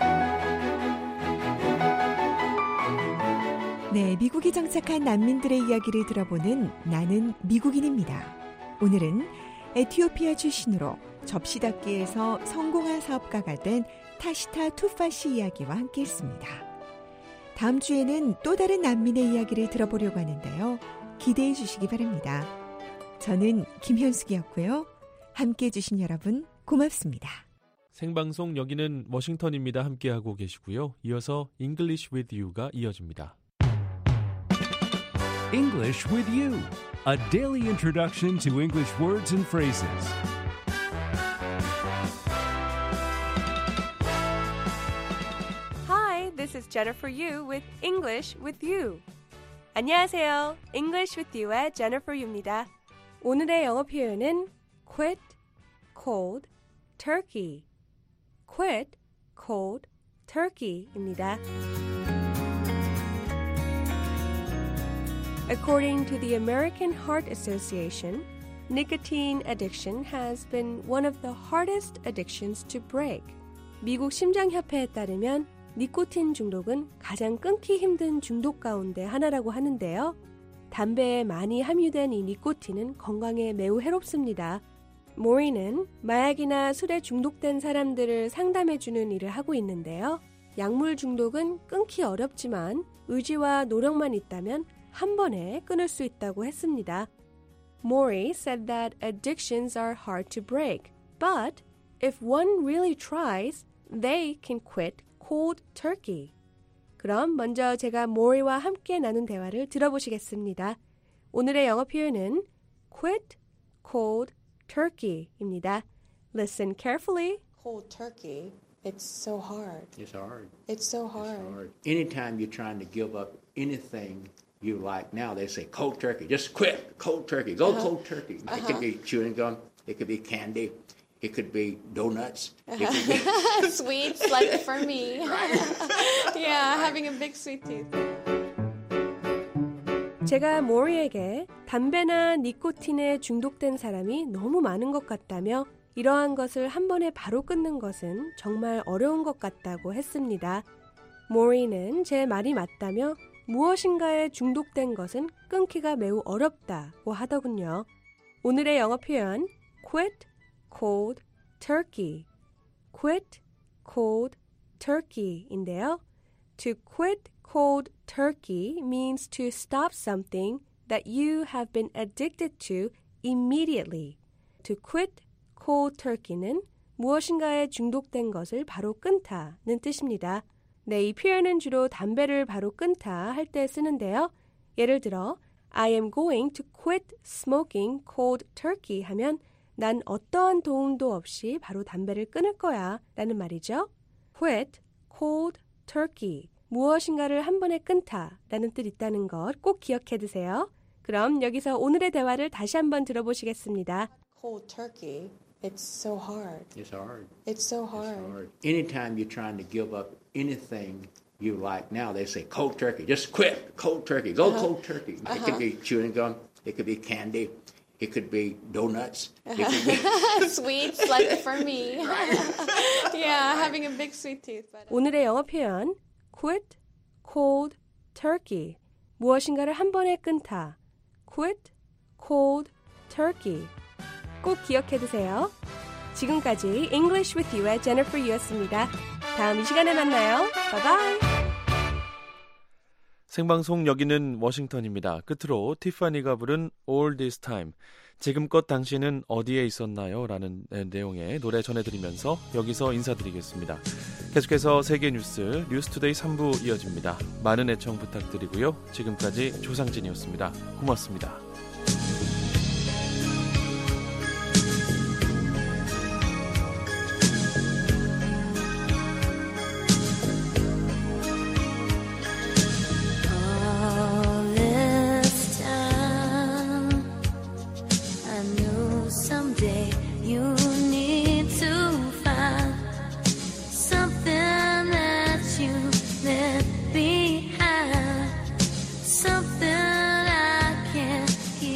네, 미국에 정착한 난민들의 이야기를 들어보는 나는 미국인입니다. 오늘은 에티오피아 출신으로 접시닦기에서 성공한 사업가가 된 타시타 투파 씨 이야기와 함께했습니다. 다음 주에는 또 다른 난민의 이야기를 들어보려고 하는데요. 기대해 주시기 바랍니다. 저는 김현숙이었고요. 함께해 주신 여러분 고맙습니다. 생방송 여기는 워싱턴입니다. 함께하고 계시고요. 이어서 English with You가 이어집니다. English with You, a daily introduction to English words and phrases. Hi, this is Jennifer Yu with English with You. 안녕하세요. English with You의 Jennifer Yu입니다. 오늘의 영어 표현은 quit, cold, turkey. quit, cold, turkey입니다. According to the American Heart Association, nicotine addiction has been one of the hardest addictions to break. 미국 심장협회에 따르면 니코틴 중독은 가장 끊기 힘든 중독 가운데 하나라고 하는데요. 담배에 많이 함유된 이 니코틴은 건강에 매우 해롭습니다. 모리는 마약이나 술에 중독된 사람들을 상담해주는 일을 하고 있는데요. 약물 중독은 끊기 어렵지만 의지와 노력만 있다면 한 번에 끊을 수 있다고 했습니다. Mori said that addictions are hard to break, but if one really tries, they can quit cold turkey. 그럼 먼저 제가 모리와 함께 나눈 대화를 들어보시겠습니다. 오늘의 영어 표현은 quit cold turkey입니다. Listen carefully. Cold turkey. It's so hard. It's hard. It's so hard. It's hard. Anytime you're trying to give up anything you like now, they say cold turkey. Just quit. Cold turkey. Go Uh-huh. cold turkey. Uh-huh. It could be chewing gum. It could be candy. It could be donuts. It could be Sweets, like for me. Yeah, having a big sweet tooth. 제가 모리에게 담배나 니코틴에 중독된 사람이 너무 많은 것 같다며 이러한 것을 한 번에 바로 끊는 것은 정말 어려운 것 같다고 했습니다. 모리는 제 말이 맞다며 무엇인가에 중독된 것은 끊기가 매우 어렵다고 하더군요. 오늘의 영어 표현 quit cold turkey, quit cold turkey인데요. To quit cold turkey means to stop something that you have been addicted to immediately. To quit cold turkey는 무엇인가에 중독된 것을 바로 끊다는 뜻입니다. 네, 이 표현은 주로 담배를 바로 끊다 할 때 쓰는데요. 예를 들어 I am going to quit smoking cold turkey 하면 난 어떠한 도움도 없이 바로 담배를 끊을 거야 라는 말이죠. Quit cold turkey. 무엇인가를 한 번에 끊다 라는 뜻 있다는 것 꼭 기억해 두세요. 그럼 여기서 오늘의 대화를 다시 한번 들어보시겠습니다. Cold turkey. It's so hard. It's hard. It's so hard. It's hard. Anytime you're trying to give up anything you like now, they say cold turkey. Just quit. Cold turkey. Go Uh-huh. cold turkey. It Uh-huh. could be chewing gum. It could be candy. It could be donuts. It could be Sweets, like for me. Yeah, having a big sweet tooth. But... 오늘의 영어 표현 quit cold turkey. 무엇인가를 한 번에 끊다. Quit cold turkey. 꼭 기억해 두세요. 지금까지 English with You의 Jennifer Yu였습니다. 다음 이 시간에 만나요. 바이바이. 생방송 여기는 워싱턴입니다. 끝으로 티파니가 부른 All This Time, 지금껏 당신은 어디에 있었나요? 라는 내용의 노래 전해드리면서 여기서 인사드리겠습니다. 계속해서 세계 뉴스, 뉴스투데이 삼 부 이어집니다. 많은 애청 부탁드리고요. 지금까지 조상진이었습니다. 고맙습니다. Something I can't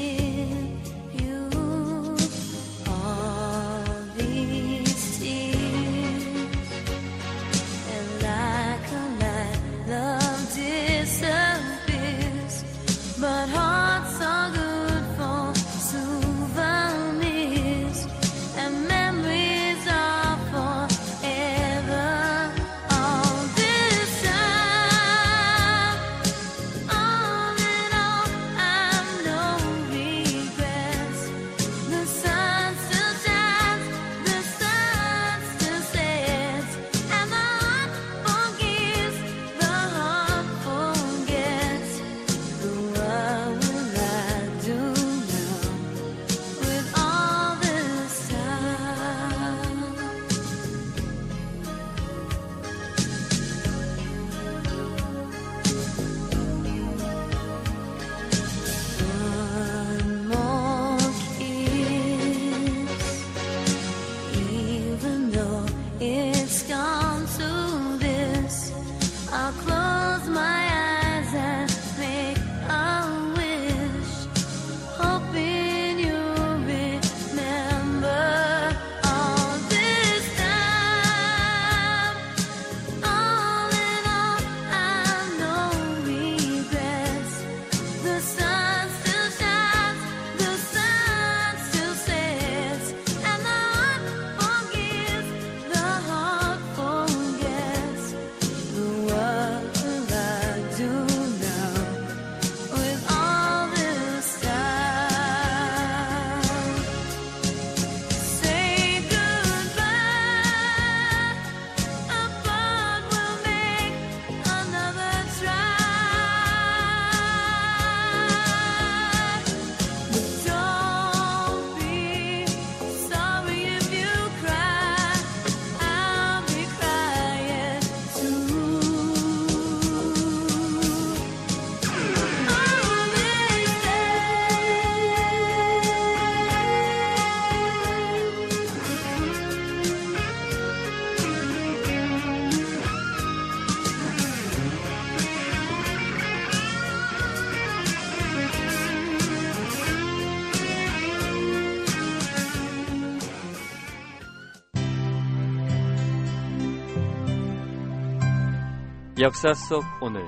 역사 속 오늘.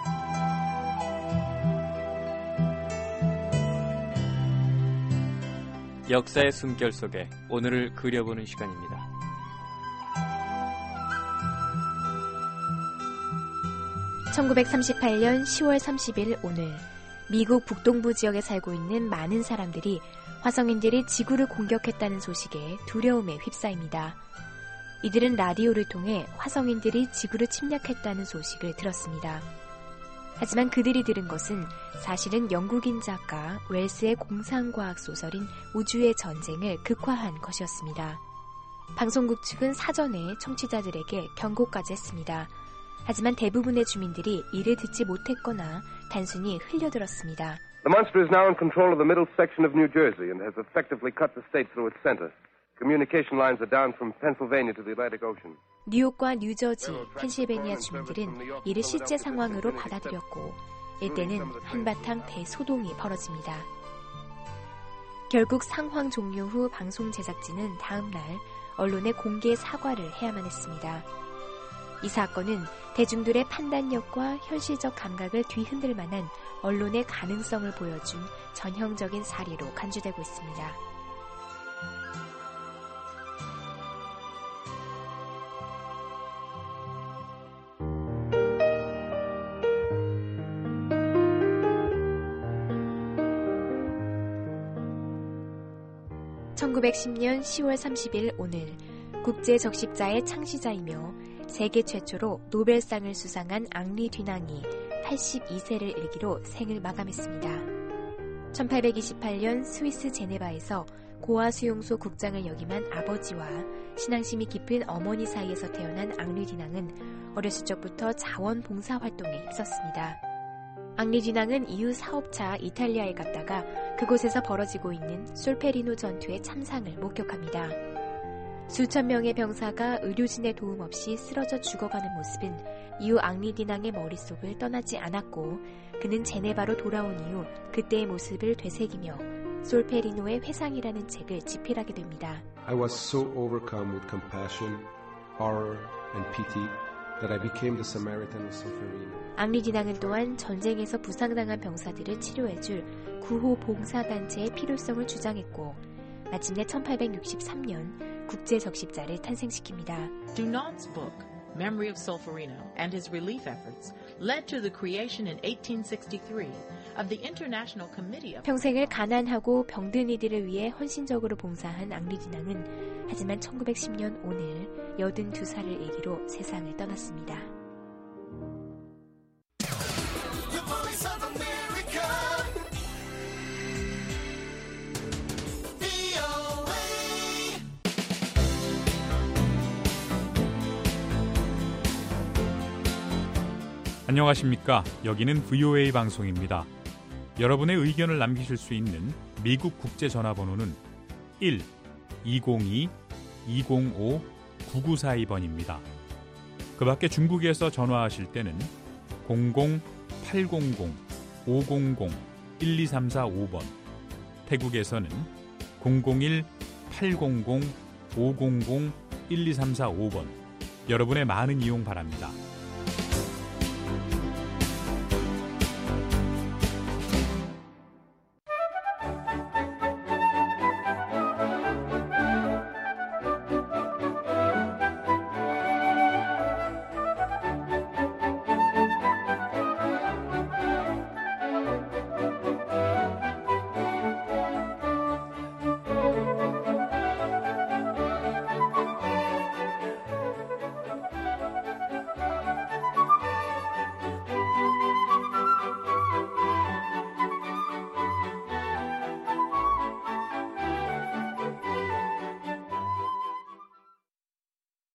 역사의 숨결 속에 오늘을 그려보는 시간입니다. 천구백삼십팔 년 시월 삼십일 오늘 미국 북동부 지역에 살고 있는 많은 사람들이 화성인들이 지구를 공격했다는 소식에 두려움에 휩싸입니다. 이들은 라디오를 통해 화성인들이 지구를 침략했다는 소식을 들었습니다. 하지만 그들이 들은 것은 사실은 영국인 작가 웰스의 공상과학 소설인 우주의 전쟁을 극화한 것이었습니다. 방송국 측은 사전에 청취자들에게 경고까지 했습니다. 하지만 대부분의 주민들이 이를 듣지 못했거나 단순히 흘려들었습니다. The monster is now in control of the middle section of New Jersey and has effectively cut the state through its center. Communication lines are down from Pennsylvania to the Atlantic Ocean. 뉴욕과 뉴저지, 펜실베니아 주민들은 이를 실제 상황으로 받아들였고 이때는 한바탕 대소동이 벌어집니다. 결국 상황 종료 후 방송 제작진은 다음 날 언론에 공개 사과를 해야만 했습니다. 이 사건은 대중들의 판단력과 현실적 감각을 뒤흔들 만한 언론의 가능성을 보여준 전형적인 사례로 간주되고 있습니다. 천구백십 년 시월 삼십일 오늘 국제적십자의 창시자이며 세계 최초로 노벨상을 수상한 앙리 듀낭이 팔십이 세를 일기로 생을 마감했습니다. 천팔백이십팔 년 스위스 제네바에서 고아 수용소 국장을 역임한 아버지와 신앙심이 깊은 어머니 사이에서 태어난 앙리 듀낭은 어렸을 적부터 자원봉사 활동에 힘썼습니다. 앙리 듀낭은 이후 사업차 이탈리아에 갔다가 그곳에서 벌어지고 있는 솔페리노 전투의 참상을 목격합니다. 수천 명의 병사가 의료진의 도움 없이 쓰러져 죽어가는 모습은 이후 앙리 듀낭의 머릿속을 떠나지 않았고 그는 제네바로 돌아온 이후 그때의 모습을 되새기며 솔페리노의 회상이라는 책을 집필하게 됩니다. I was so overcome with compassion, horror and pity that I became the Samaritan of Solferino. 앙리 듀낭은 또한 전쟁에서 부상당한 병사들을 치료해줄 구호 봉사단체의 필요성을 주장했고 마침내 천팔백육십삼 년 국제적십자를 탄생시킵니다. Dunant's book, Memory of Solferino, and his relief efforts led to the creation in eighteen sixty-three of the International Committee of... 평생을 가난하고 병든 이들을 위해 헌신적으로 봉사한 앙리 듀낭은 하지만 천구백십 년 오늘 여든두 살을 일기로 세상을 떠났습니다. 안녕하십니까. 여기는 브이오에이 방송입니다. 여러분의 의견을 남기실 수 있는 미국 국제전화번호는 일 이공이 이공오 구구사이 번입니다. 그 밖에 중국에서 전화하실 때는 공공 팔공공 오공공 일이삼사오 번, 태국에서는 공공일 팔공공 오공공 일이삼사오 번, 여러분의 많은 이용 바랍니다.